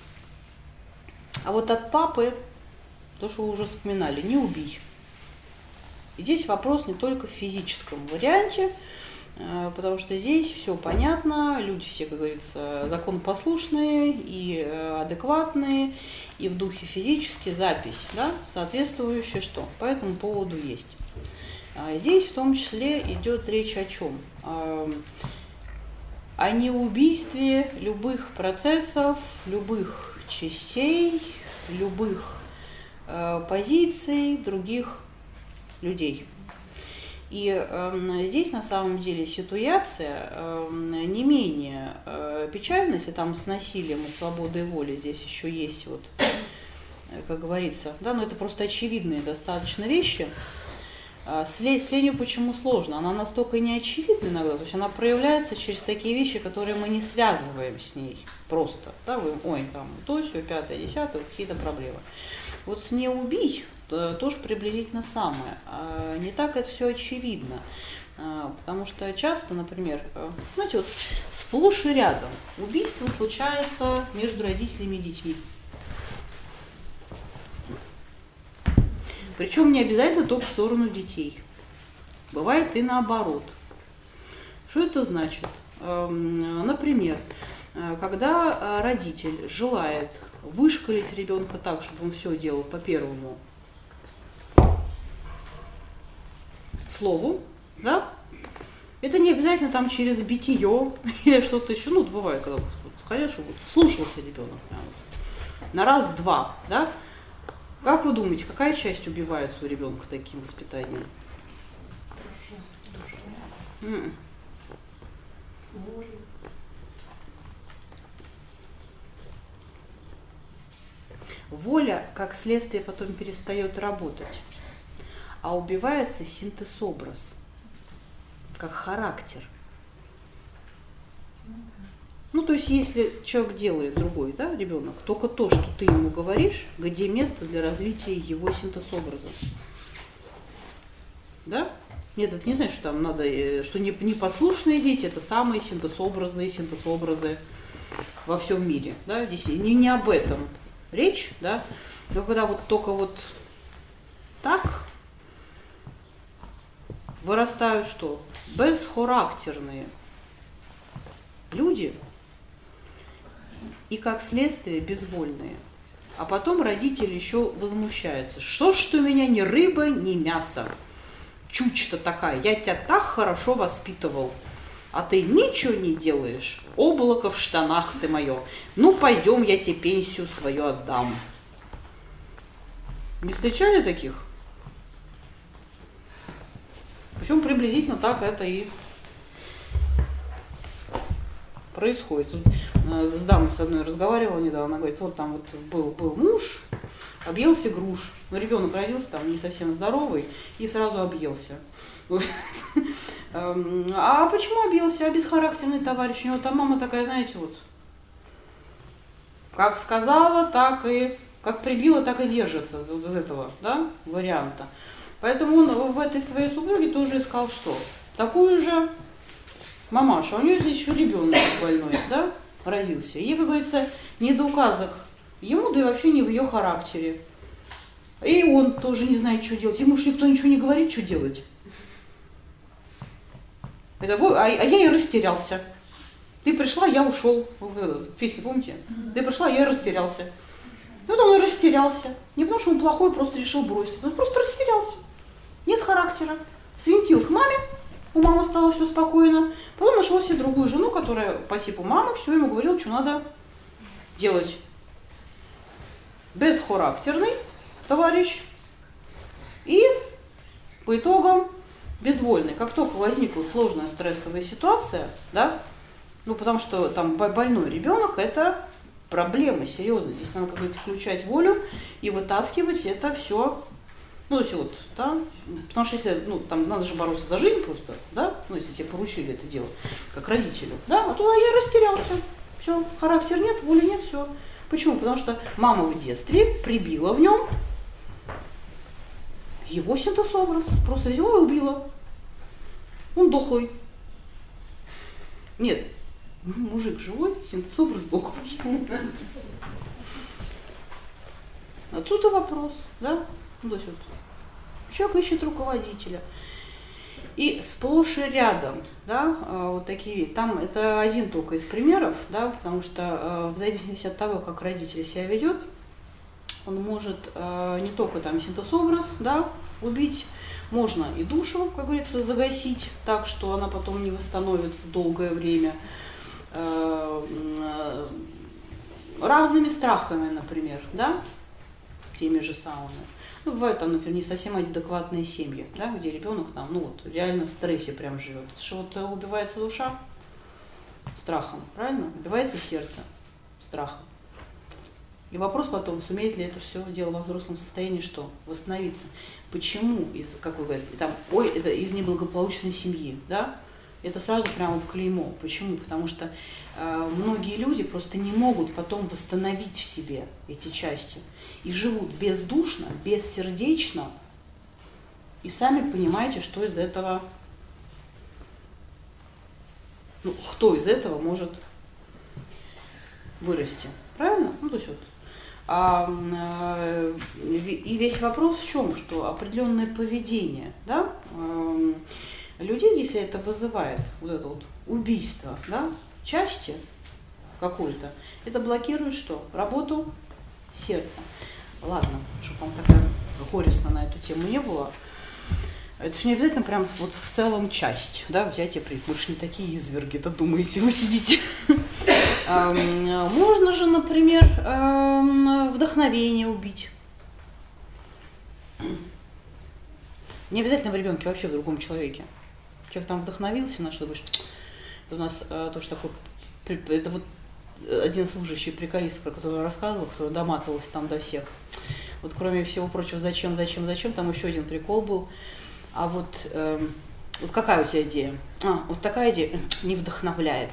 а вот от папы, то, что вы уже вспоминали, не убий. И здесь вопрос не только в физическом варианте, потому что здесь все понятно, люди все, как говорится, законопослушные и адекватные, и в духе физически запись, да, соответствующая что по этому поводу есть. Здесь в том числе идет речь о чем? О неубийстве любых процессов, любых частей, любых позиций других людей. И э, здесь на самом деле ситуация э, не менее э, печальная, если там с насилием и свободой воли здесь еще есть, вот, э, как говорится, да, но это просто очевидные достаточно вещи. Э, с, с ленью почему сложно? Она настолько неочевидна иногда, то есть она проявляется через такие вещи, которые мы не связываем с ней просто. Да, вы, ой, там, то, сё, пятое, десятое, какие-то проблемы. Вот с «не убий» тоже приблизительно самое. Не так это все очевидно, потому что часто, например, знаете, вот сплошь и рядом убийство случается между родителями и детьми. Причем не обязательно только в сторону детей. Бывает и наоборот. Что это значит? Например, когда родитель желает вышкалить ребенка так, чтобы он все делал по первому слову, да, Это не обязательно там через битье или что-то еще. Ну, бывает, когда конечно, вот, слушался ребенок. Вот. На раз-два, да? Как вы думаете, какая часть убивается у ребенка таким воспитанием? М-м. Воля, как следствие, потом перестает работать, а убивается синтез-образ, как характер. Ну, то есть, если человек делает другой, да, ребенок, только то, что ты ему говоришь, где место для развития его синтез-образа. Да? Нет, это не значит, что там надо, что непослушные дети это самые синтез-образные синтез-образы во всем мире. Да? Здесь не, не об этом речь, да, но когда вот только вот так вырастают что? Бесхарактерные люди и как следствие безвольные. А потом родители еще возмущаются. Что ж ты у меня ни рыба, ни мясо? Чучь-то такая, я тебя так хорошо воспитывал, а ты ничего не делаешь. Облако в штанах ты мое. Ну, пойдем, я тебе пенсию свою отдам. Не встречали таких? Причем приблизительно так это и происходит. С дамой с одной разговаривала недавно, она говорит, вот там вот был, был муж, объелся груш. Но ребенок родился там не совсем здоровый и сразу объелся. А почему объелся? А бесхарактерный товарищ. У него там мама такая, знаете, вот, как сказала, так и, как прибила, так и держится вот из этого, да, варианта. Поэтому он в этой своей супруге тоже искал что? Такую же мамашу. А у нее здесь еще ребенок больной, да, родился. Ей, как говорится, не до указок ему, да и вообще не в ее характере. И он тоже не знает, что делать. Ему же никто ничего не говорит, что делать. Это, а, а я и растерялся. Ты пришла, я ушел. Песню помните? Ты пришла, я и растерялся. И вот он и растерялся. Не потому, что он плохой, просто решил бросить. Он просто растерялся. Нет характера. Свинтил к маме. У мамы стало все спокойно. Потом нашел себе другую жену, которая по типу мамы все ему говорила, что надо делать. Бесхарактерный товарищ. И по итогам безвольный. Как только возникла сложная стрессовая ситуация, да, ну потому что там больной ребенок, это проблема серьезная. Здесь надо, как говорится, включать волю и вытаскивать это все. Ну, то есть вот, да, потому что если, ну, там надо же бороться за жизнь просто, да, ну, если тебе поручили это дело, как родителю, да, а туда я растерялся, все, характер нет, воли нет, все. Почему? Потому что мама в детстве прибила в нем его синтез-образ, просто взяла и убила. Он дохлый. Нет, мужик живой, синтез-образ дохлый. Отсюда вопрос, да, ну, то есть вот. Человек ищет руководителя. И сплошь и рядом, да, вот такие, там это один только из примеров, да, потому что в зависимости от того, как родитель себя ведет, он может не только там синтез-образ, да, убить, можно и душу, как говорится, загасить так, что она потом не восстановится долгое время. Разными страхами, например, да, теми же самыми. Ну, бывают там, например, не совсем адекватные семьи, да, где ребенок там, ну вот, реально в стрессе прям живет. Это что вот убивается душа страхом, правильно? Убивается сердце страхом. И вопрос потом, сумеет ли это все дело во взрослом состоянии, что? Восстановиться. Почему, из, как вы говорите, там, ой, это из неблагополучной семьи, да? Это сразу прям вот клеймо. Почему? Потому что э, многие люди просто не могут потом восстановить в себе эти части. И живут бездушно, бессердечно. И сами понимаете, что из этого, ну, кто из этого может вырасти. Правильно? Ну, то есть вот. А, э, и весь вопрос в чем? Что определенное поведение, да, э, людей, если это вызывает вот это вот убийство, да, части какой-то, это блокирует что? Работу сердца. Ладно, чтобы вам такая горестно на эту тему не было. Это же не обязательно прям вот в целом часть, да, взять и прийти. Мы же не такие изверги-то, думаете, вы сидите. Можно же, например, вдохновение убить. Не обязательно в ребенке, вообще в другом человеке. Человек там вдохновился на что-то. Это у нас тоже такой, это вот один служащий приколист, про которого я рассказывала, который доматывался там до всех. Вот кроме всего прочего, зачем, зачем, зачем, там еще один прикол был. А вот, э, вот какая у тебя идея? А, вот такая идея не вдохновляет.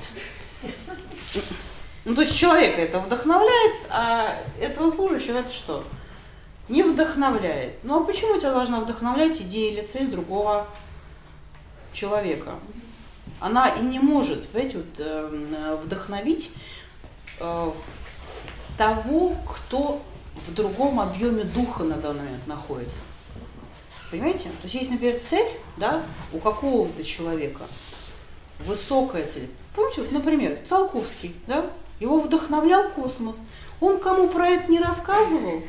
Ну, то есть человека это вдохновляет, а этого служащего это что? Не вдохновляет. Ну, а почему тебя должна вдохновлять идея или цель другого человека? Она и не может, понимаете, вот, э, вдохновить э, того, кто в другом объеме духа на данный момент находится. Понимаете? То есть есть, например, цель, да, у какого-то человека, высокая цель. Помните, вот, например, Циолковский, да, его вдохновлял космос. Он кому про это не рассказывал?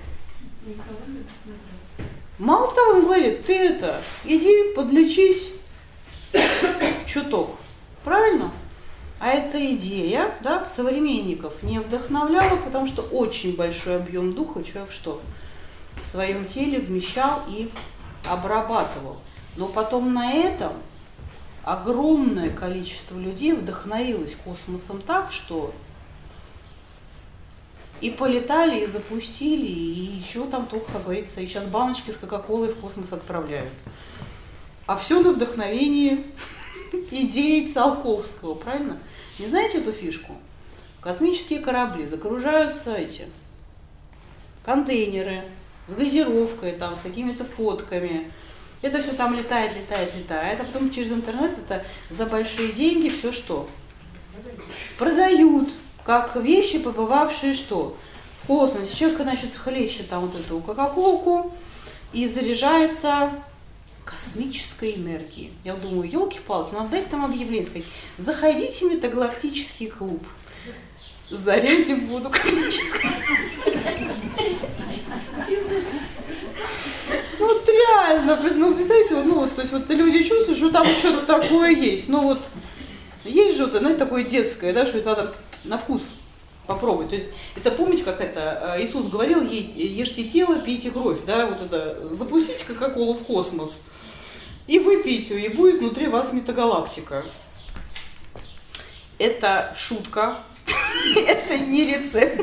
Мало того, он говорит, ты это, иди подлечись чуток. Правильно? А эта идея, да, современников не вдохновляла, потому что очень большой объем духа человек что? В своем теле вмещал и обрабатывал. Но потом на этом огромное количество людей вдохновилось космосом так, что и полетали, и запустили, и еще там только, как говорится, и сейчас баночки с Кока-Колой в космос отправляют. А все на вдохновении идеи Циолковского, правильно? Не знаете эту фишку? Космические корабли загружаются эти контейнеры с газировкой, там, с какими-то фотками. Это все там летает, летает, летает, а потом через интернет это за большие деньги все что? Продают, как вещи, побывавшие что? В космосе. Человек, значит, хлещет там вот эту кока-колку и заряжается космической энергией. Я думаю, елки-палки, надо дать там объявление, сказать, заходите в метагалактический клуб. Зарядим воду космической. Ну вот реально, ну представляете, ну вот, то есть вот люди чувствуют, что там что-то такое есть. Ну вот есть же, знаете, такое детское, да, что это надо на вкус попробовать. То есть, это помните, как это Иисус говорил, ешьте тело, пейте кровь, да, вот это, запустите кока-колу в космос и выпейте ее, и будет внутри вас метагалактика. Это шутка, это не рецепт.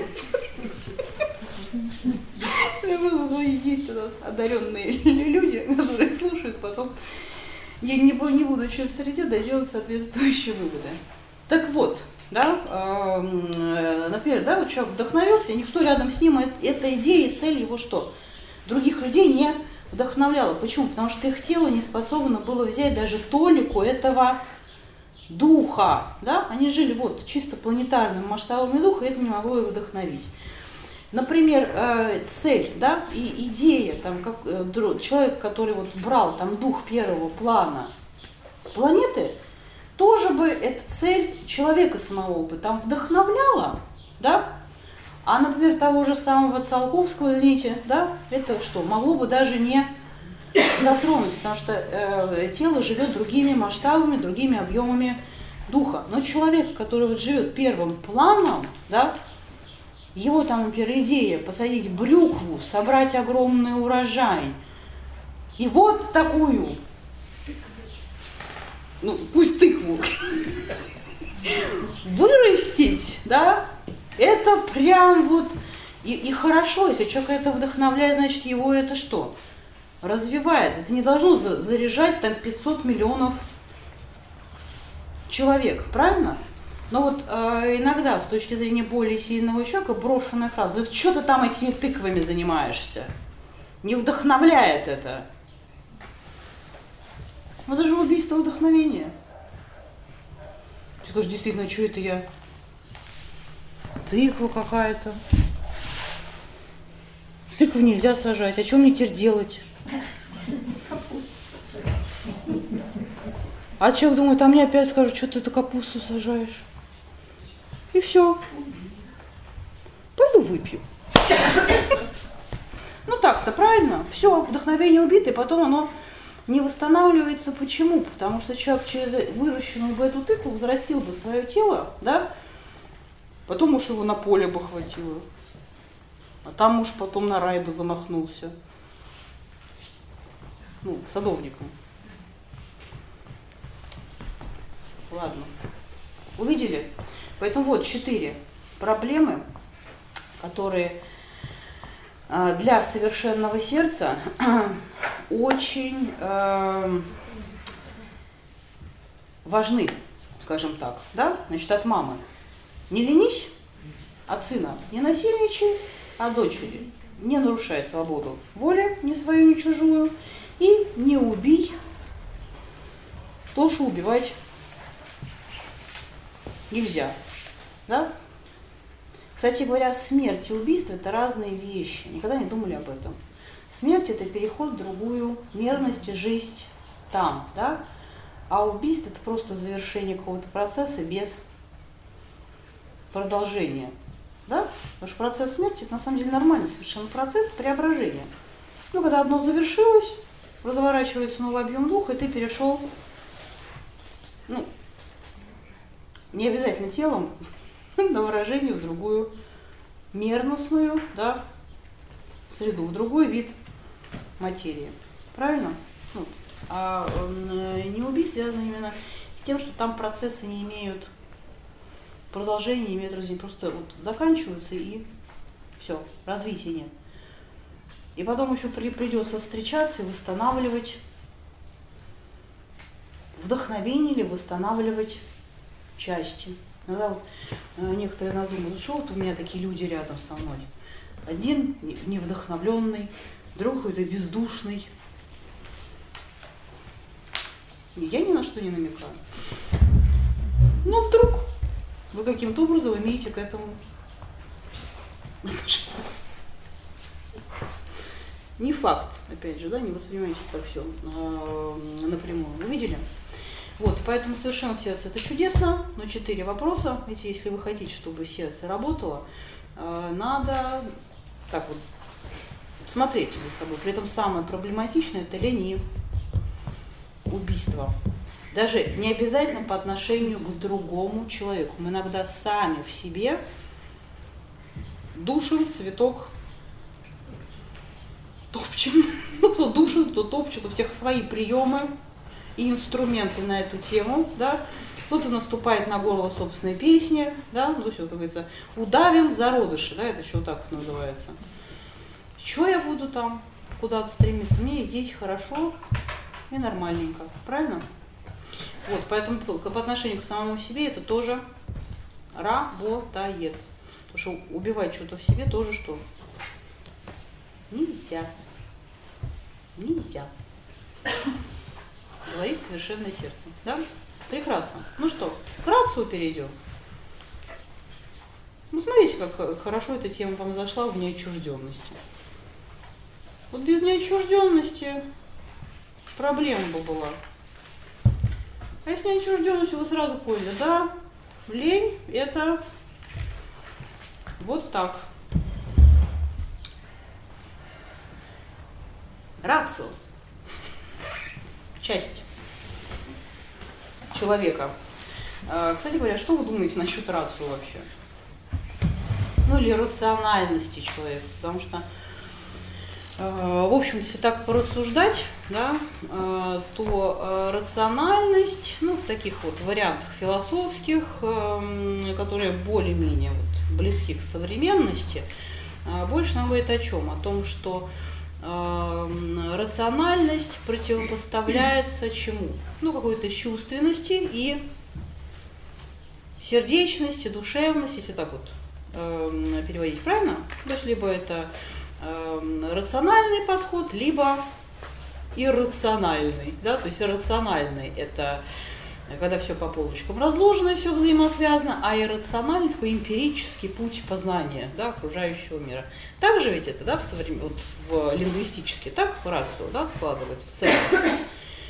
Есть у нас одаренные люди, которые слушают, потом я не, не буду чем в среде, да делать соответствующие выводы. Так вот, да, э, например, да, вот человек вдохновился, никто рядом с ним, эта идея и цель его что? Других людей не вдохновляла. Почему? Потому что их тело не способно было взять даже толику этого духа, да? Они жили вот чисто планетарным масштабами духа, и это не могло их вдохновить. Например, э, цель, да, и идея, там, как, э, человек, который вот брал там дух первого плана планеты, тоже бы эта цель человека самого бы там вдохновляла, да, а, например, того же самого Циолковского, извините, да, это что, могло бы даже не затронуть, потому что э, тело живет другими масштабами, другими объемами духа. Но человек, который вот живет первым планом, да, его там, например, идея посадить брюкву, собрать огромный урожай, и вот такую, ну пусть тыкву, вырастить, да, это прям вот, и, и хорошо, если человек это вдохновляет, значит его это что? Развивает. Это не должно за, заряжать там пятьсот миллионов человек, правильно? Но вот э, иногда, с точки зрения более сильного человека, брошенная фраза, что ты там этими тыквами занимаешься? Не вдохновляет это. Ну, это же убийство вдохновения. Ты скажешь, действительно, что это я? Тыква какая-то. Тыкву нельзя сажать. А что мне теперь делать? А человек думает, а мне опять скажут, что ты эту капусту сажаешь. И все. Пойду выпью. Ну так-то, правильно? Все, вдохновение убито, и потом оно не восстанавливается. Почему? Потому что человек через выращенную бы эту тыкву взрастил бы свое тело, да, потом уж его на поле бы хватило, а там уж потом на рай бы замахнулся. Ну, садовником. Ладно. Увидели? Поэтому вот четыре проблемы, которые для совершенного сердца очень э, важны, скажем так, да? Значит, от мамы. Не ленись, от сына не насильничай, от дочери не нарушай свободу воли, ни свою, ни чужую, и не убий то, что убивать нельзя, да? Кстати говоря, смерть и убийство – это разные вещи. Никогда не думали об этом. Смерть – это переход в другую мерность и жизнь там, да? А убийство – это просто завершение какого-то процесса без продолжения, да? Потому что процесс смерти – это на самом деле нормальный совершенно процесс преображения. Ну, когда одно завершилось, разворачивается новый объем духа, и ты перешел, ну, не обязательно телом, на выражение в другую мерностную, да, среду, в другой вид материи. Правильно? Ну, а э, неубийство связано именно с тем, что там процессы не имеют продолжения, не имеют развития, просто вот заканчиваются и все, развития нет. И потом еще при, придется встречаться и восстанавливать вдохновение или восстанавливать части. Иногда вот некоторые из нас думают, что вот у меня такие люди рядом со мной. Один невдохновленный, другой какой-то бездушный. Я ни на что не намекаю. Но вдруг вы каким-то образом имеете к этому отношение. Не факт, опять же, да, не воспринимайте так все э, напрямую. Вы видели? Вот, поэтому совершенно сердце это чудесно, но четыре вопроса. Видите, если вы хотите, чтобы сердце работало, э, надо так вот смотреть за собой. При этом самое проблематичное это лень и убийство. Даже не обязательно по отношению к другому человеку. Мы иногда сами в себе душим цветок, топчем. Ну, кто душит, кто топчет, у всех свои приемы и инструменты на эту тему, да. Кто-то наступает на горло собственной песни, да, ну, то есть, как говорится, удавим в зародыши, да, это еще вот так вот называется. Чего я буду там куда-то стремиться? Мне здесь хорошо и нормальненько, правильно? Вот, поэтому по отношению к самому себе это тоже работает. Потому что убивать что-то в себе тоже что? Нельзя. Нельзя. Говорит совершенное сердце. Да? Прекрасно. Ну что, к рацию перейдем. Ну, смотрите, как хорошо эта тема вам зашла в неотчужденности. Вот без неотчужденности проблема бы была. А если неотчужденностью вы сразу поняли, да, лень это вот так. Рацио. Часть человека. Кстати говоря, что вы думаете насчет рацио вообще? Ну или рациональности человека, потому что, в общем-то, если так порассуждать, да, то рациональность, ну, в таких вот вариантах философских, которые более-менее вот близки к современности, больше нам говорит о чем? О том, что рациональность противопоставляется чему? Ну, какой-то чувственности и сердечности, душевности, если так вот э, переводить, правильно? То есть либо это э, рациональный подход, либо иррациональный, да, то есть иррациональный это когда все по полочкам разложено, все взаимосвязано, а иррациональный такой эмпирический путь познания, да, окружающего мира. Так же ведь это, да, в, соврем... вот, в лингвистически, так рацио, да, складывается в целом.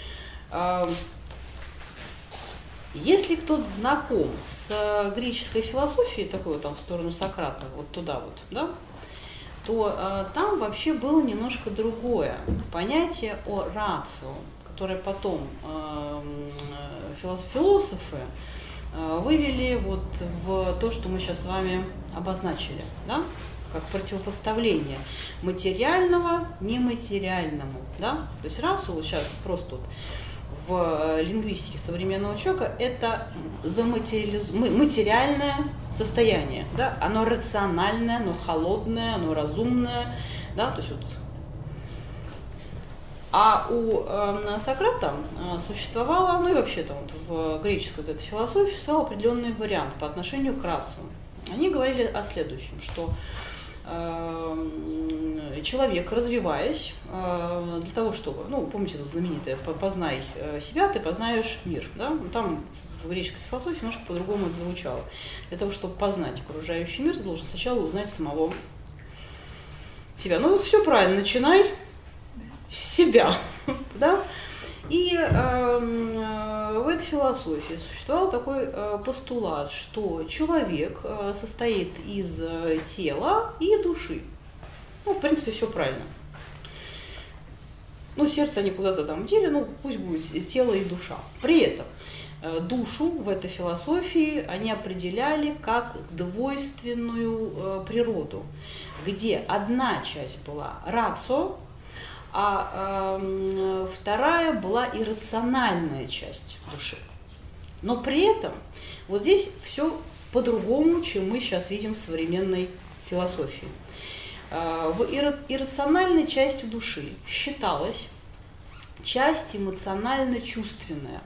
Если кто-то знаком с греческой философией, такой вот там в сторону Сократа, вот туда вот, да, то там вообще было немножко другое понятие о рацио. которые потом философы вывели вот в то, что мы сейчас с вами обозначили, да? Как противопоставление материального нематериальному. Да? То есть рацию вот сейчас просто вот в лингвистике современного человека это заматериализ... материальное состояние. Да? Оно рациональное, оно холодное, оно разумное. Да? То есть вот. А у э, Сократа э, существовало, ну и вообще там вот в греческой вот этой философии существовал определенный вариант по отношению к рацию. Они говорили о следующем, что э, человек, развиваясь, э, для того, чтобы, ну, помните, тут знаменитое «познай себя, ты познаешь мир», да? Там в греческой философии немножко по-другому это звучало. Для того, чтобы познать окружающий мир, ты должен сначала узнать самого себя. Ну вот все правильно, начинай с себя, да? И э, в этой философии существовал такой э, постулат, что человек э, состоит из э, тела и души. Ну, в принципе, все правильно. Ну, сердце они куда-то там дели, ну, пусть будет тело и душа. При этом э, душу в этой философии они определяли как двойственную э, природу, где одна часть была рацио, а э, вторая была иррациональная часть души. Но при этом вот здесь все по-другому, чем мы сейчас видим в современной философии. Э, в ирра- иррациональной части души считалась часть эмоционально-чувственная.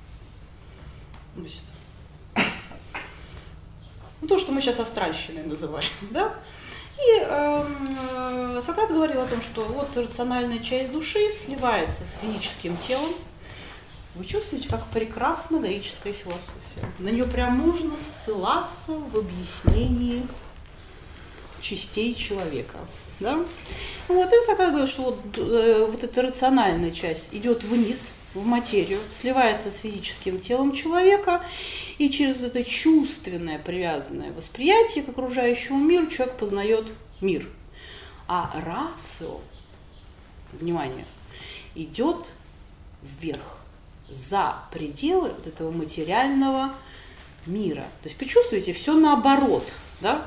Ну, то, что мы сейчас астральщиной называем, да? И э, Сократ говорил о том, что вот рациональная часть души сливается с физическим телом. Вы чувствуете, как прекрасна греческая философия. На нее прям можно ссылаться в объяснении частей человека. Да? Вот, и Сократ говорит, что вот, э, вот эта рациональная часть идет вниз, в материю, сливается с физическим телом человека, и через вот это чувственное, привязанное восприятие к окружающему миру человек познает мир. А рацио, внимание, идет вверх, за пределы вот этого материального мира. То есть почувствуете, все наоборот, да?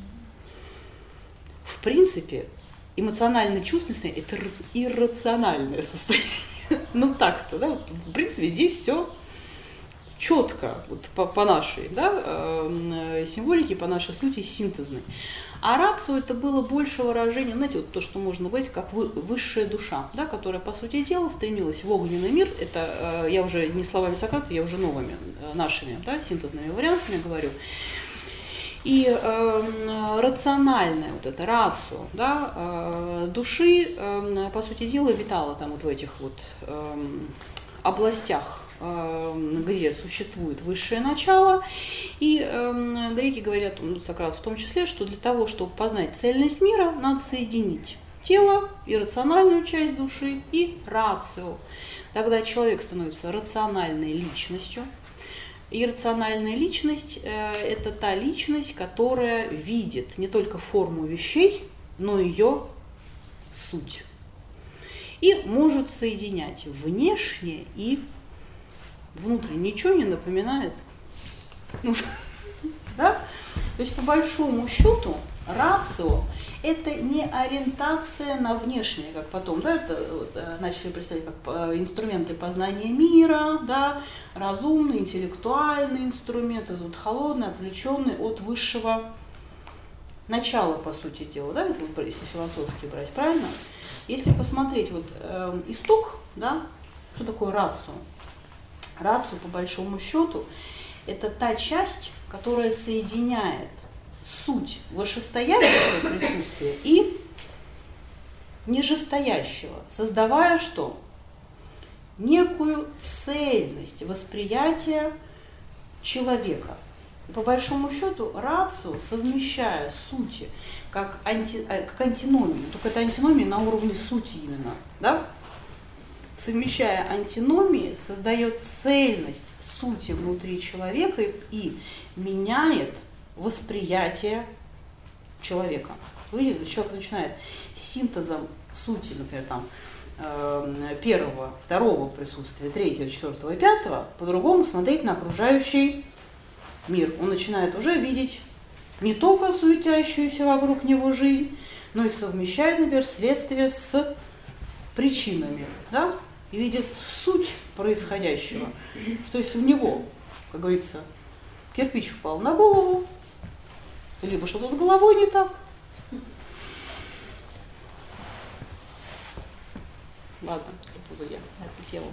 В принципе, эмоционально-чувственное – это иррациональное состояние. Ну так-то, да, вот, в принципе, здесь все четко, вот, по, по нашей, да, э, символике, по нашей сути синтезной. А рацио это было больше выражение, знаете, вот то, что можно говорить, как вы, высшая душа, да, которая, по сути дела, стремилась в огненный мир. Это э, я уже не словами Сократа, я уже новыми, э, нашими, да, синтезными вариантами говорю. И э, рациональная вот эта рацио, да, э, души, э, по сути дела, витала там вот в этих вот э, областях, э, где существует высшее начало. И э, греки говорят, ну, Сократ в том числе, что для того, чтобы познать цельность мира, надо соединить тело, иррациональную часть души и рацио. Тогда человек становится рациональной личностью. Иррациональная личность э, – это та личность, которая видит не только форму вещей, но и ее суть. И может соединять внешнее и внутреннее. Ничего не напоминает? Да? То есть, по большому счету, рацио – это не ориентация на внешнее, как потом, да, это вот, начали представлять как инструменты познания мира, да, разумный, интеллектуальный инструмент, это вот холодный, отвлеченный от высшего начала, по сути дела, да, это вот, если философски брать, правильно? Если посмотреть вот э, исток, да, что такое рацио? Рацио, по большому счету, это та часть, которая соединяет суть вышестоящего присутствия и нижестоящего, создавая что? Некую цельность восприятия человека. И по большому счету рацио, совмещая сути как, анти, как антиномию, только это антиномия на уровне сути именно, да? Совмещая антиномии, создает цельность сути внутри человека и меняет восприятие человека. Вы видите, человек начинает синтезом сути, например, там, э, первого, второго присутствия, третьего, четвертого и пятого, по-другому смотреть на окружающий мир. Он начинает уже видеть не только суетящуюся вокруг него жизнь, но и совмещает, например, следствие с причинами, да? И видит суть происходящего. Что если у него, как говорится, кирпич упал на голову, либо что-то с головой не так. Ладно, не буду я на эту тему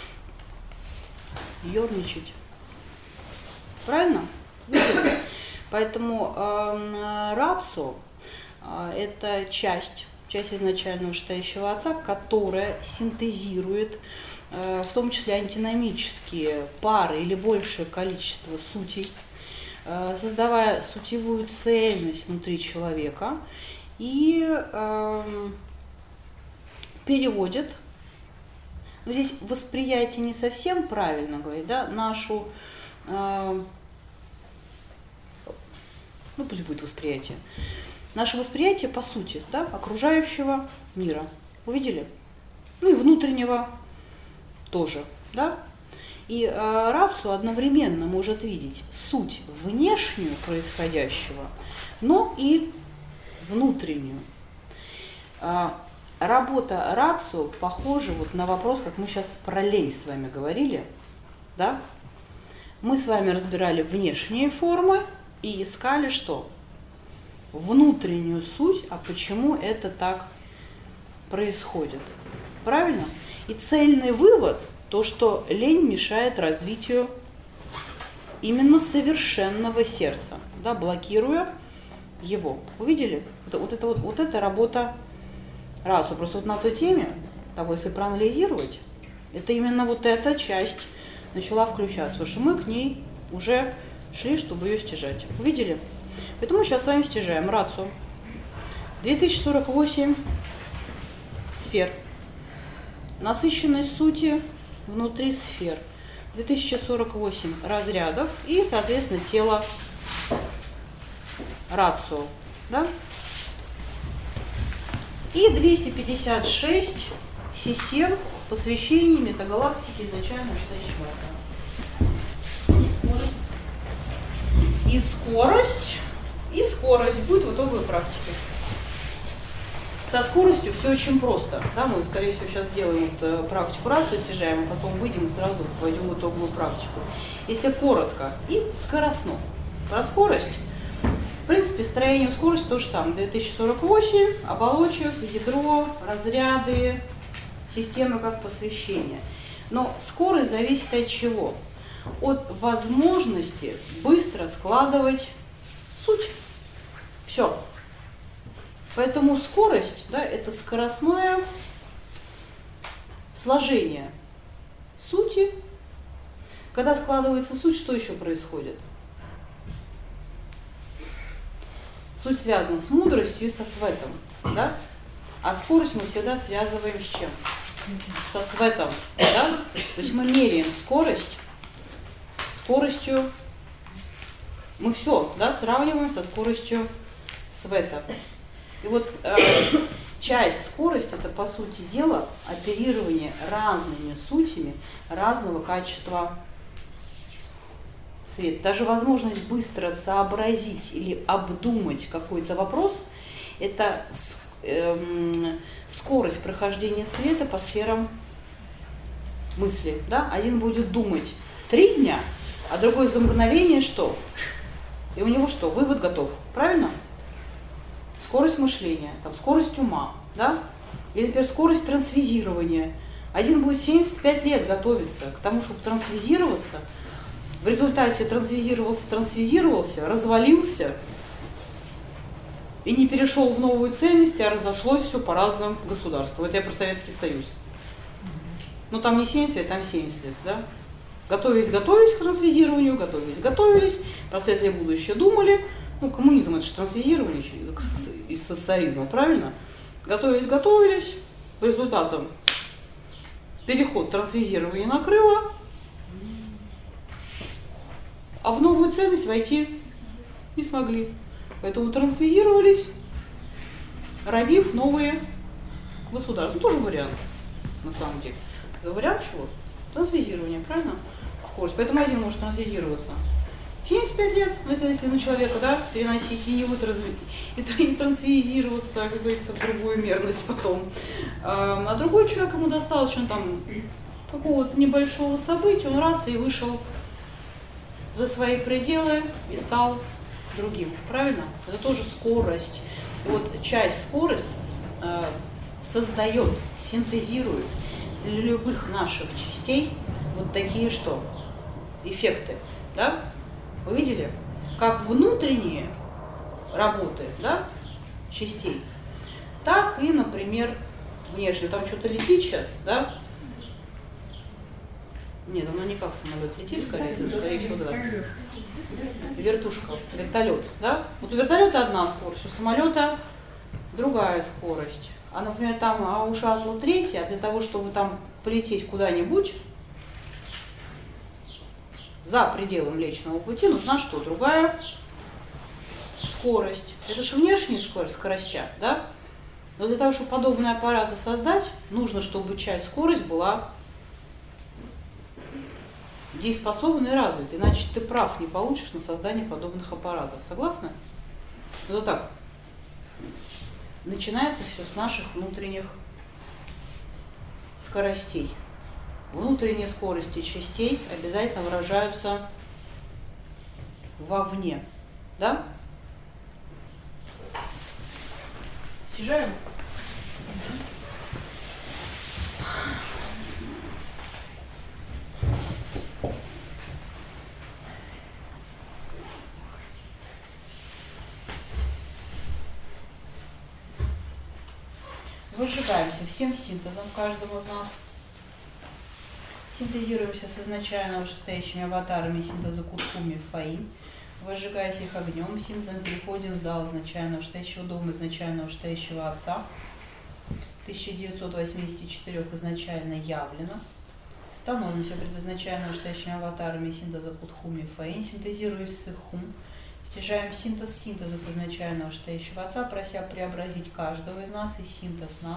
ерничать. Правильно? Видите? Поэтому э, рацио э, это часть, часть изначального вышестоящего отца, которая синтезирует э, в том числе антиномические пары или большее количество сутей, э, создавая сутевую цельность внутри человека и э, переводит. Но здесь восприятие не совсем правильно говорит, да, нашу, э, ну пусть будет восприятие, наше восприятие по сути, да, окружающего мира. Увидели? Ну и внутреннего тоже, да. И э, рацио одновременно может видеть суть внешнюю происходящего, но и внутреннюю. Э, Работа рацио похожа вот на вопрос, как мы сейчас про лень с вами говорили, да? Мы с вами разбирали внешние формы и искали что? Внутреннюю суть, а почему это так происходит. Правильно? И цельный вывод, то, что лень мешает развитию именно совершенного сердца, да, блокируя его. Увидели? Вот, вот, это, вот, вот это работа рацио. Просто вот на той теме, так вот, если проанализировать, это именно вот эта часть начала включаться, потому что мы к ней уже шли, чтобы ее стяжать. Увидели? Поэтому мы сейчас с вами стяжаем рацио. две тысячи сорок восемь сфер. Насыщенность сути внутри сфер. две тысячи сорок восемь разрядов и, соответственно, тело рацио. Да? И двести пятьдесят шесть систем посвящений метагалактики изначально вышестоящего отца. И скорость, и скорость будет в итоговой практике. Со скоростью все очень просто. Да, мы, скорее всего, сейчас делаем вот практику рацио, стяжаем, а потом выйдем и сразу пойдем в итоговую практику. Если коротко и скоростно. Про скорость. В принципе, строение скорости то же самое. две тысячи сорок восемь, оболочек, ядро, разряды, системы как посвящение. Но скорость зависит от чего? От возможности быстро складывать суть. Все. Поэтому скорость, да, это скоростное сложение сути. Когда складывается суть, что еще происходит? Суть связана с мудростью и со светом, да? А скорость мы всегда связываем с чем? Со светом, да? То есть мы меряем скорость, скоростью, мы все, да, сравниваем со скоростью света. И вот э, часть скорости это, по сути дела, оперирование разными сутями разного качества свет. Даже возможность быстро сообразить или обдумать какой-то вопрос – это эм, скорость прохождения света по сферам мысли. Да? Один будет думать три дня, а другой за мгновение что? И у него что? Вывод готов. Правильно? Скорость мышления, там, скорость ума. Да? Или, например, скорость трансвизирования. Один будет семьдесят пять лет готовиться к тому, чтобы трансвизироваться. В результате трансвизировался, трансвизировался, развалился и не перешел в новую цельность, а разошлось все по разным государствам. Это я про Советский Союз. Но там не семьдесят лет, там семьдесят лет, да? Готовились, готовились к трансвизированию, готовились, готовились, про светлое будущее думали. Ну, коммунизм это же трансвизирование из социализма, правильно? Готовились, готовились, по результатам переход трансвизирования накрыло, а в новую ценность войти не смогли. Поэтому трансвизировались, родив новые государства. Тоже вариант. на самом деле. Это вариант чего? Трансвизирование, правильно? Скорость. Поэтому один может трансвизироваться. семьдесят пять лет, ну это если на человека, да, переносить, и не будет развить, и не трансвизироваться, как говорится, в другую мерность потом. А, а другой человек, ему достаточно там какого-то небольшого события, он раз и вышел за свои пределы и стал другим, правильно? Это тоже скорость. И вот часть скорость э, создает, синтезирует для любых наших частей вот такие что? Эффекты, да? Вы видели? Как внутренние работы, да, частей, так и, например, внешне. Там что-то летит сейчас, да? Нет, оно не как самолет летит, скорее, скорее всего, да. Вертушка, вертолет, да? Вот у вертолета одна скорость, у самолета другая скорость. А, например, там а у шаттла третья, а для того, чтобы там полететь куда-нибудь за пределы Млечного Пути, нужна что? Другая скорость. Это же внешняя скорость, скоростя, да? Но для того, чтобы подобные аппараты создать, нужно, чтобы часть скорость была дееспособна и развита. Иначе ты прав не получишь на создание подобных аппаратов. Согласны? Вот так. Начинается все с наших внутренних скоростей. Внутренние скорости частей обязательно выражаются вовне. Да? Стяжаем? Выжигаемся всем синтезом каждого из нас. Синтезируемся с изначально вышестоящими аватарами синтеза Кутхуми Фаи. Выжигаясь их огнем, синтезом переходим в зал изначально вышестоящего дома, изначально вышестоящего отца. тысяча девятьсот восемьдесят четыре изначально явлено. Становимся пред изначально вышестоящими аватарами синтеза Кутхуми Фаи, синтезируясь с их хум. Стяжаем синтез синтезов изначально вышестоящего отца, прося преобразить каждого из нас и синтез нас.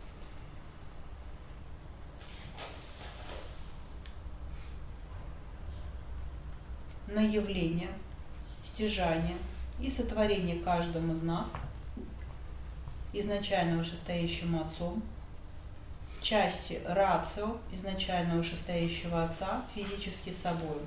На явление, стяжание и сотворение каждому из нас, изначально вышестоящим отцом, части рацио, изначально вышестоящего отца, физически собою.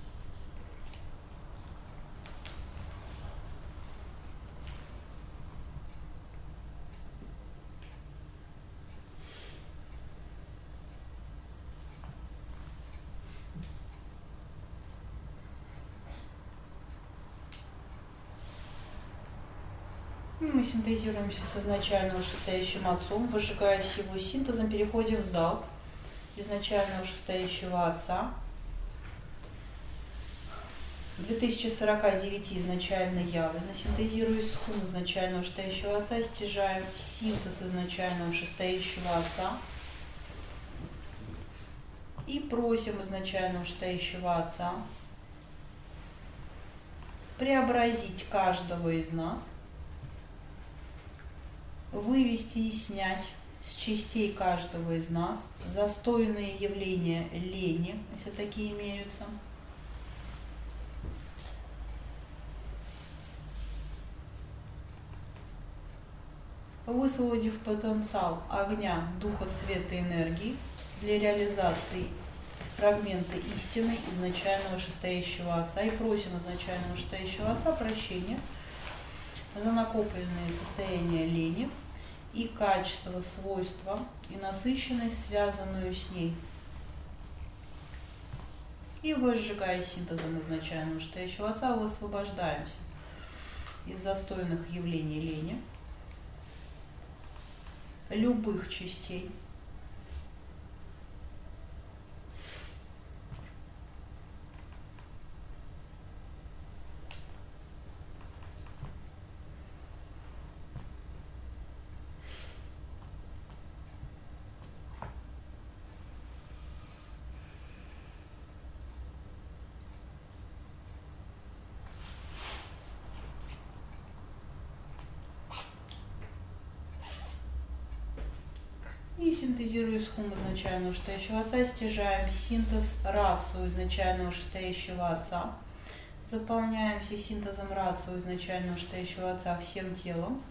Мы синтезируемся с изначально вышестоящим отцом, выжигаясь его синтезом, переходим в зал изначально вышестоящего отца. две тысячи сорок девять изначально явлено, синтезируясь с хум изначально вышестоящего отца, стяжаем синтез изначально вышестоящего отца и просим изначально вышестоящего отца преобразить каждого из нас, вывести и снять с частей каждого из нас застойные явления лени, если такие имеются, высвободив потенциал огня, духа, света, энергии для реализации фрагмента истины изначального вышестоящего отца, и просим изначального вышестоящего отца прощения за накопленные состояния лени и качество, свойства и насыщенность, связанную с ней. И возжигая синтезом изначального вышестоящего отца, высвобождаемся из застойных явлений лени, любых частей, И синтезируя схум изначального вышестоящего отца, стяжаем синтез рацио изначального вышестоящего отца. Заполняемся синтезом рацио изначального вышестоящего отца всем телом.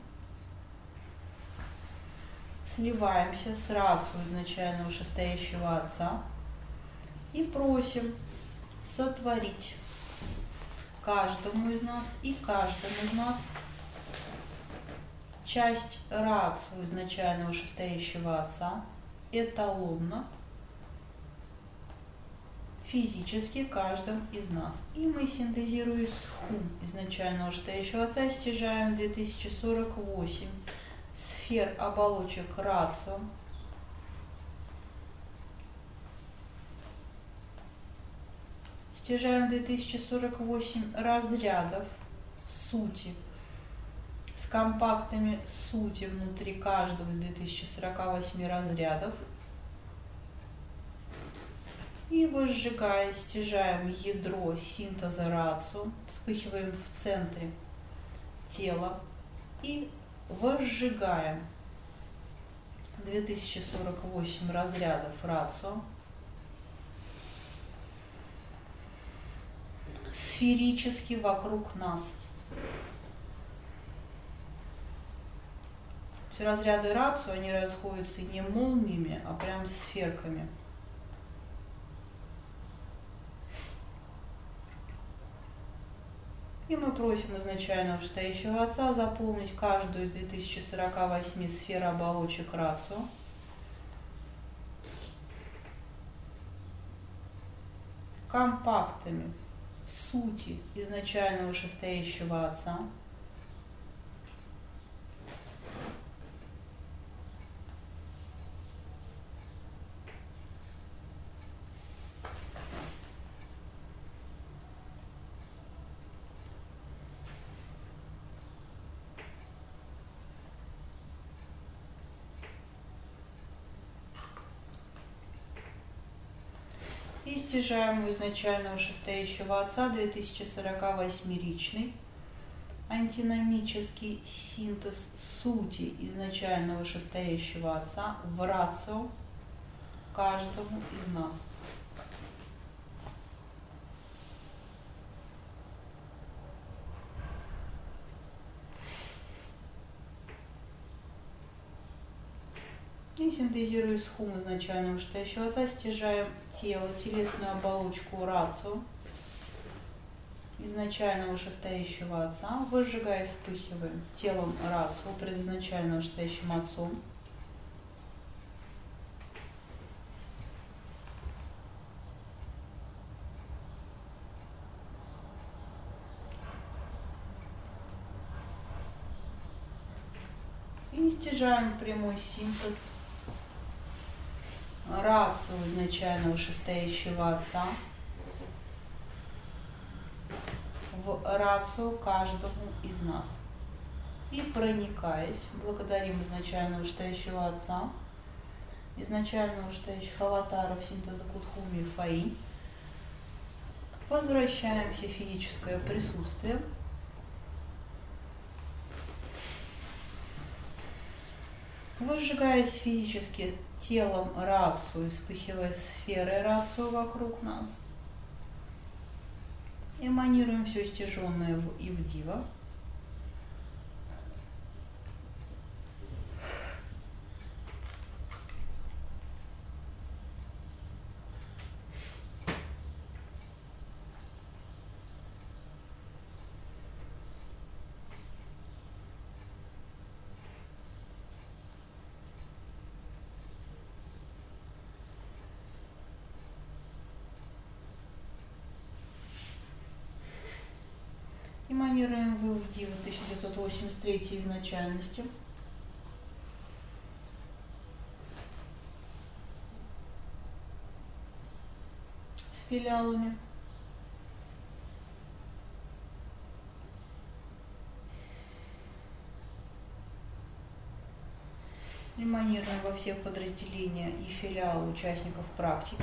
Сливаемся с рацио изначального вышестоящего отца. И просим сотворить каждому из нас и каждому из нас часть рацио изначального вышестоящего отца эталонно, физически каждым из нас. И мы, синтезируя схум изначального вышестоящего отца, стяжаем две тысячи сорок восемь сфер оболочек рацио. Стяжаем две тысячи сорок восемь разрядов сути с компактами сути внутри каждого из двух тысяч сорока восьми разрядов. И возжигая, стяжаем ядро синтеза рацио, вспыхиваем в центре тела и возжигаем две тысячи сорок восемь разрядов рацио сферически вокруг нас. Все разряды рацио, они расходятся не молниями, а прям сферками. И мы просим изначального вышестоящего отца заполнить каждую из двух тысяч сорока восьми сфер оболочек рацио компактами сути изначального вышестоящего отца, и стяжаем у изначального вышестоящего отца две тысячи сорока восьмеричный антиномический синтез сути изначального вышестоящего отца в рацио каждому из нас. И синтезируя схум изначального вышестоящего отца, стяжаем тело, телесную оболочку рацио изначального вышестоящего отца, возжигая, вспыхиваем телом рацио, предизначально вышестоящим отцом. И стяжаем прямой синтез рацио изначального вышестоящего отца в рацио каждому из нас. И проникаясь, благодарим изначального вышестоящего отца, изначального вышестоящих аватаров синтеза Кутхуми и Фаи, возвращаемся в физическое присутствие. Возжигаясь физически телом рацио, вспыхивая сферой рацио вокруг нас, эманируем все стяженное в Ивдива. Эманируем в Ивдива тысяча девятьсот восемьдесят третьей изначальности. С филиалами. Эманируем во всех подразделениях и филиалы участников практики.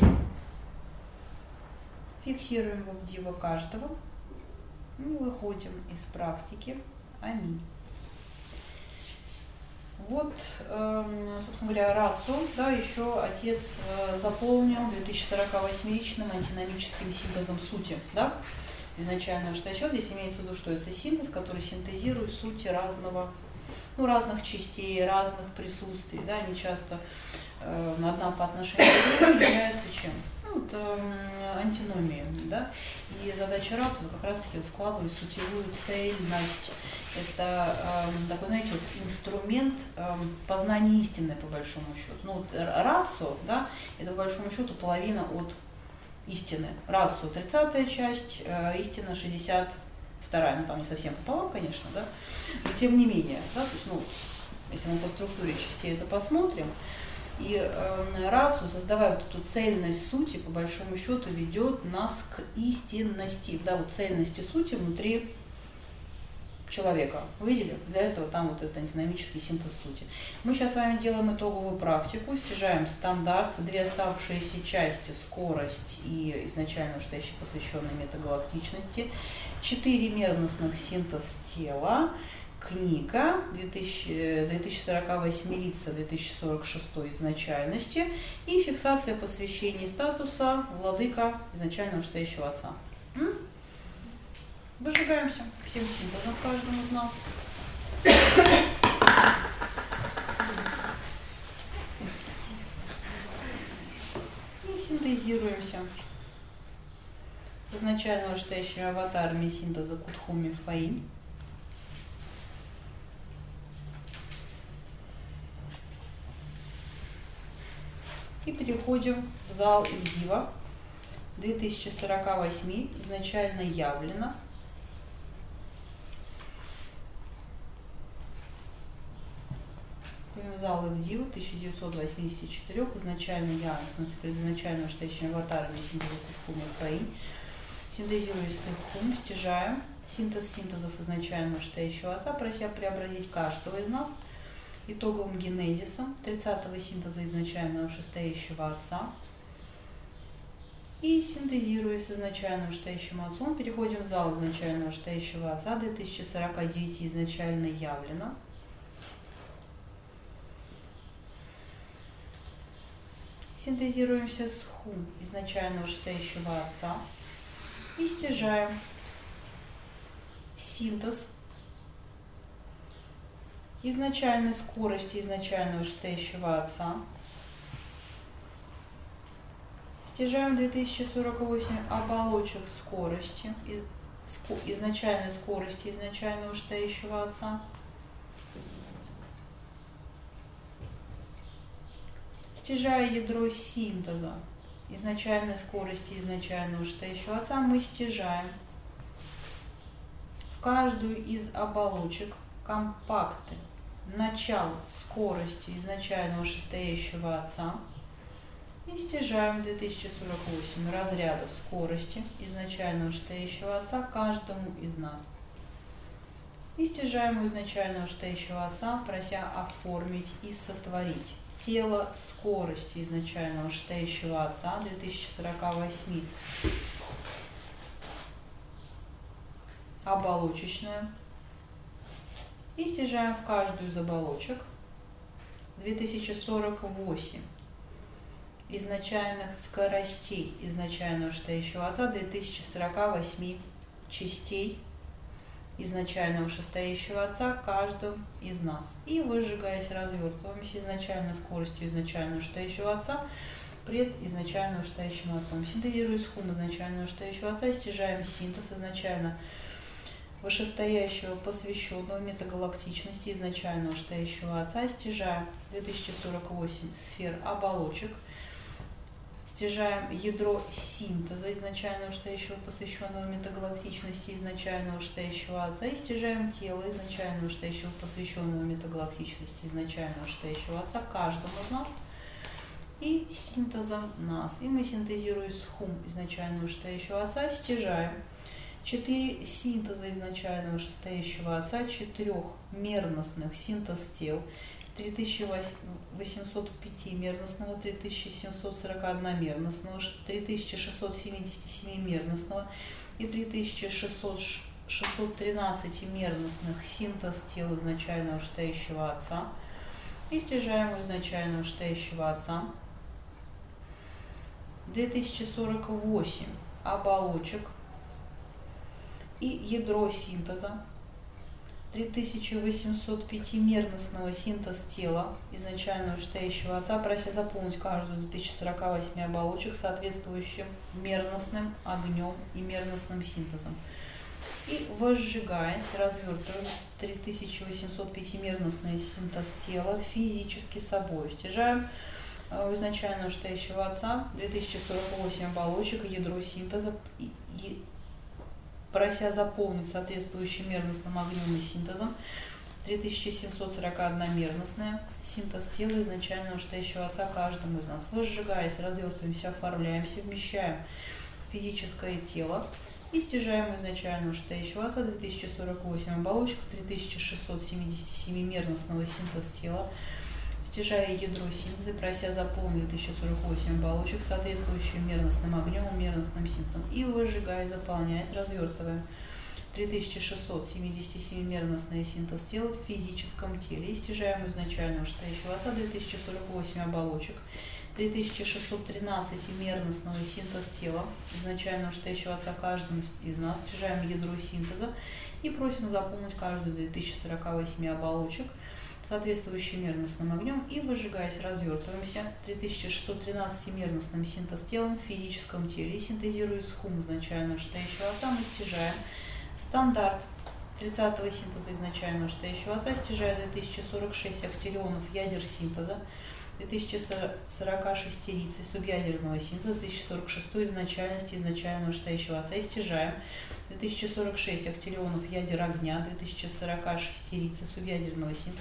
Фиксируем в Ивдива каждого. Мы выходим из практики. Аминь. Вот, собственно говоря, рацию, да, еще отец заполнил две тысячи сорокавосьмеричным антиномическим синтезом сути, да, изначально, что еще здесь имеется в виду, что это синтез, который синтезирует сути разного, ну, разных частей, разных присутствий, да, они часто э, одна по отношению к другой являются чем? Ну, вот, э, антиномией, да, и задача рации как раз-таки вот складывать сутевую цельность. Это э, такой, знаете, вот инструмент э, познания истины, по большому счету. Ну, вот рацио, да, это по большому счету половина от истины. Рацио тридцатая часть, э, истина шестьдесят вторая, ну там не совсем пополам, конечно, да, но тем не менее, да, то есть, ну, если мы по структуре частей это посмотрим, и э, рацию, создавая вот эту цельность сути, по большому счету ведет нас к истинности, да, вот цельности сути внутри человека. Вы видели? Для этого там вот этот антиномический синтез сути. Мы сейчас с вами делаем итоговую практику, стяжаем стандарт, две оставшиеся части, скорость и изначально уж-тающий посвященный метагалактичности, четыре мерностных синтез тела, книга, две тысячи сорокавосьмерица, две тысячи сорок шестой изначальности и фиксация посвящения статуса владыка изначально уж-тающего отца. М? Выжигаемся всем синтезом в каждом из нас. И синтезируемся с изначально уж-тающими аватарами синтеза Кутхуми Фаинь. И переходим в зал Ильдива. две тысячи сорок восемь изначально явлено. В зал Ильдива тысяча девятьсот восемьдесят четыре изначально явлено, с предизначально уж-тающими аватарами синтеза Кутхуми Фаинь. Синтезируясь с их хум, стяжаем синтез синтезов изначально уж-тающего отца, прося преобразить каждого из нас итоговым генезисом тридцатого синтеза изначального уж-тающего отца. И синтезируя с изначально уж-тающим отцом, переходим в зал изначально уж-тающего отца две тысячи сорок девять изначально явлено. Синтезируемся с хум изначально уж-тающего отца и стяжаем синтез изначальной скорости изначально уж-тающего отца. Стяжаем две тысячи сорок восемь оболочек скорости, из, ско, изначальной скорости изначально уж-тающего отца. Стяжая ядро синтеза изначальной скорости изначально уж-тающего отца, мы стяжаем в каждую из оболочек компакты начал скорости изначально уж-тающего отца. И стяжаем две тысячи сорок восемь разрядов скорости изначально уж-тающего отца каждому из нас. И стяжаем изначально уж-тающего отца, прося оформить и сотворить тело скорости изначально уж-тающего отца две тысячи сорок восемь. Оболочечное. И стяжаем в каждую из оболочек две тысячи сорок восемь изначальных скоростей изначально уж-тающего отца две тысячи сорок восемь частей изначально уж-тающего отца каждым из нас. И выжигаясь, развертываемся изначально скоростью изначально уж-тающего отца пред изначально уж-тающим отцом. Синтезируя с хум изначально уж-тающего отца, стяжаем синтез изначально вышестоящего посвященного метагалактичности изначально уж-тающего отца, стяжаем две тысячи сорок восемь сфер оболочек, стяжаем ядро синтеза изначально уж-тающего посвященного метагалактичности изначально уж-тающего отца и стяжаем тело изначально уж-тающего посвященного метагалактичности изначально уж-тающего отца каждому из нас и синтезом нас. И мы, синтезируя с хум изначально уж-тающего отца, стяжаем четыре синтеза изначально уж-тающего отца, четырехмерностных синтез тел, три тысячи восемьсот пятимерностного, три тысячи семьсот сорок одномерностного, три тысячи шестьсот семьдесят семимерностного и три тысячи шестьсот тринадцатимерностных синтез тел изначально уж-тающего отца. и стяжаем у изначального вышестоящего Отца две тысячи сорок восемь оболочек и ядро синтеза, три тысячи восемьсот пятимерностного синтез тела изначального вышестоящего Отца, прося заполнить каждую из двух тысяч сорока восьми оболочек соответствующим мерностным огнем и мерностным синтезом. И возжигаясь, развертываем три тысячи восемьсот пятимерностный синтез тела физически собой. Стяжаем у изначального вышестоящего Отца две тысячи сорок восемь оболочек и ядро синтеза, и, и прося заполнить соответствующим мерностным огнем и синтезом три тысячи семьсот сорок одна мерностная синтез тела изначального вышестоящего Отца каждому из нас. Возжигаясь, развертываемся, оформляемся, вмещаем физическое тело и стяжаем у изначального вышестоящего Отца две тысячи сорок восемь оболочек, три тысячи шестьсот семьдесят семь мерностного синтез тела, стяжая ядро синтеза, прося заполнить две тысячи сорок восемь оболочек соответствующим мерностным огнем и мерностным синтезом, и выжигая, заполняясь, развертываем три тысячи шестьсот семьдесят семь мерностный синтез тела в физическом теле, и стяжаем у изначального вышестоящего Отца две тысячи сорок восемь оболочек, три тысячи шестьсот тринадцать мерностного синтез тела изначального вышестоящего Отца каждому из нас, стяжаем ядро синтеза и просим заполнить каждую из двух тысяч сорока восьми оболочек соответствующим мерностным огнем, и выжигаясь, развертываемся три тысячи шестьсот тринадцать мерностным синтез телом в физическом теле, и синтезируя схум изначального вышестоящего Отца, мы стяжаем стандарт тридцатого синтеза изначального вышестоящего Отца, стяжая две тысячи сорок шесть актиллионов ядер синтеза, две тысячи сорок шестерицей субъядерного синтеза, две тысячи сорок шесть изначальности изначального вышестоящего Отца, и стяжаем две тысячи сорок шесть актиллионов ядер огня, две тысячи сорок шестерицей субъядерного синтеза,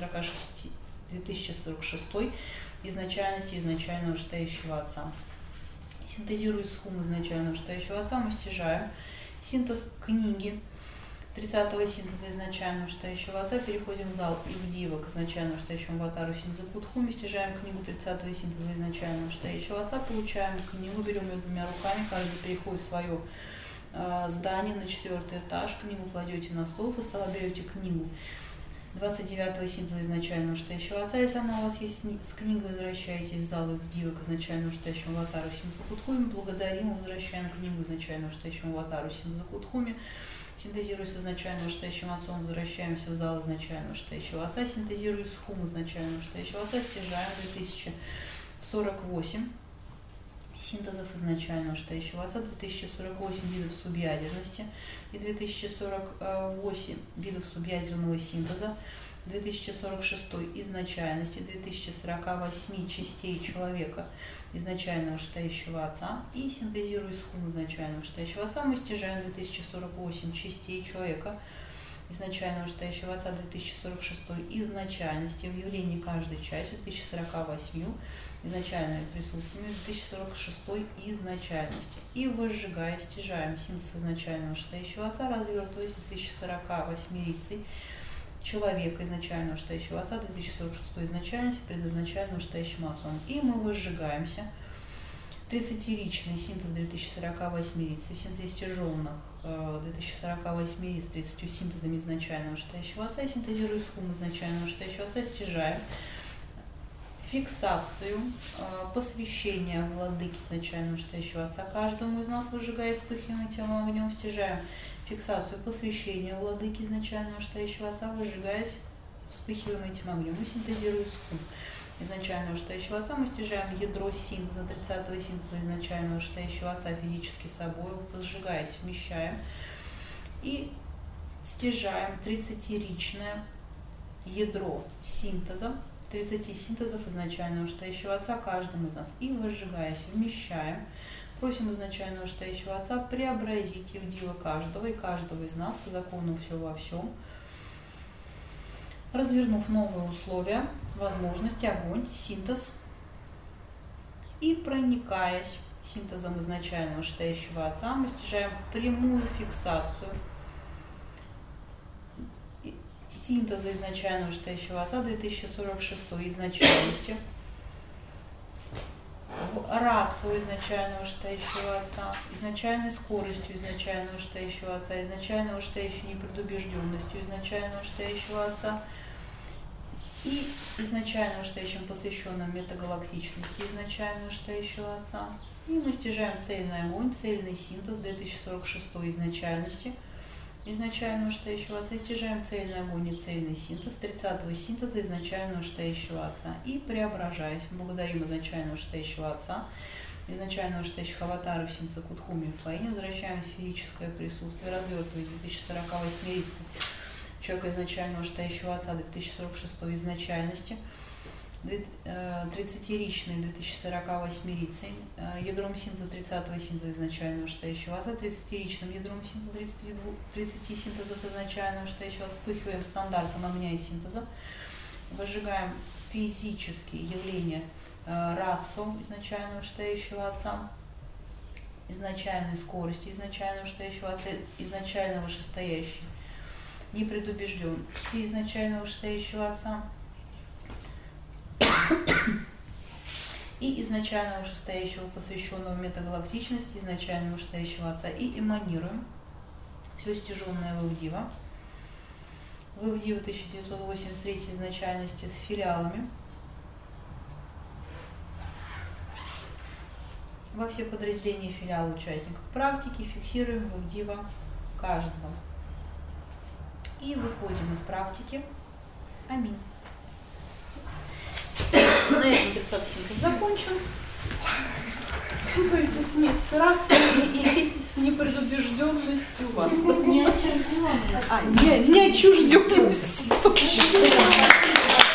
две тысячи сорок шесть изначальности изначального вышестоящего Отца. Синтезируя схум изначального вышестоящего Отца, мы стяжаем синтез книги тридцатого синтеза изначального вышестоящего Отца, переходим в зал и в дива к изначальному вышестоящему аватару синтеза Кудхуми, стяжаем книгу тридцатого синтеза изначального вышестоящего Отца, получаем книгу, берем ее двумя руками, каждый переходит в свое э, здание на четвертый этаж, книгу кладете на стол, со стола берете книгу двадцать девятого синтеза изначального вышестоящего Отца, если она у вас есть с книгой, возвращаетесь в зал и в дива к изначальному вышестоящему аватару синтеза Кудхуми, благодарим, возвращаем книгу изначального вышестоящему аватару синтеза Кудхуми. Синтезируя с изначальным вышестоящим Отцом, возвращаемся в зал изначального вышестоящего Отца, синтезируя схум изначального вышестоящего Отца, стяжаем две тысячи сорок восемь синтезов изначального вышестоящего Отца, две тысячи сорок восемь видов субъядерности и две тысячи сорок восемь видов субъядерного синтеза, две тысячи сорок шесть изначальности, две тысячи сорок восемь частей человека изначального вышестоящего Отца, и синтезируя схум изначального вышестоящего Отца, мы стяжаем две тысячи сорок восемь частей человека изначального вышестоящего Отца, две тысячи сорок шесть изначальности, в явлении каждой части две тысячи сорок восемь изначальными присутствиями, две тысячи сорок шесть изначальности, и возжигая, стяжаем синтез изначального вышестоящего Отца, развертываясь две тысячи сорок восемь рицей человека изначального вышестоящего Отца, две тысячи сорок шесть изначальности, предизначального вышестоящим Отцом, и мы возжигаемся тридцатиричный синтез две тысячи сорок восемь рицей, в синтезе стяженных две тысячи сорок восемь риц тридцатью синтезами изначального вышестоящего Отца, и синтезируя схум изначального вышестоящего Отца, стяжаем фиксацию, посвящение владыки изначального вышестоящего Отца каждому из нас, выжигая вспыхиваемым телом огнем, стяжаем фиксацию посвящения владыки изначального вышестоящего Отца, выжигаясь вспыхиваем этим огнем, и синтезируя схум изначального вышестоящего Отца, мы стяжаем ядро синтеза тридцатого синтеза изначального вышестоящего Отца физически собой, возжигаясь, вмещаем, и стяжаем тридцатиричное ядро синтеза, тридцать синтезов изначального вышестоящего Отца каждому из нас, и возжигаясь, вмещаем, просим изначального вышестоящего Отца преобразить в дива каждого и каждого из нас по закону все во всем, развернув новые условия, возможности, огонь, синтез, и проникаясь синтезом изначального вышестоящего Отца, мы стяжаем прямую фиксацию синтеза изначального вышестоящего Отца две тысячи сорок шесть изначальности, в рацию изначального вышестоящего Отца, изначальной скоростью изначального вышестоящего Отца, изначального вышестоящей непредубежденностью изначального вышестоящего Отца, и изначально вышестоящим, посвященным метагалактичности изначально вышестоящего Отца. И мы стяжаем цельный огонь, цельный синтез две тысячи сорок шестой изначальности изначально вышестоящего Отца. И стяжаем цельный огонь и цельный синтез тридцатого синтеза изначально вышестоящего Отца. И преображаясь, благодарим изначально вышестоящего Отца, изначально вышестоящих аватаров синтеза Кутхуми в Фаине, возвращаемся в физическое присутствие, развертываясь две тысячи сорок восьмерицей человека изначально вышестоящего Отца две тысячи сорок шестой изначальности, тридцатиричной две тысячи сорок восьмерицей, ядром синтеза тридцатого синтеза изначально вышестоящего Отца, тридцатиричным ядром синтеза тридцати синтезов изначально вышестоящего Отца, вспыхиваем стандартом огня и синтеза, выжигаем физические явления рацио изначально вышестоящего Отца, изначальной скорости изначально вышестоящего Отца, изначально вышестоящий, непредубежден, изначально вышестоящего Отца и изначально вышестоящего, посвященного метагалактичности, изначально вышестоящего Отца, и эманируем все стяженное в Ивдива. В Ивдива тысяча девятьсот восемьдесят третьей изначальности с филиалами во все подразделения филиала участников практики, фиксируем в Ивдива каждого. И выходим из практики. Аминь. На этом тридцатый синтез закончен. Как говорится, смесь с рацией и с непредубежденностью у вас. Не отчужденность. А, не, не отчужденность.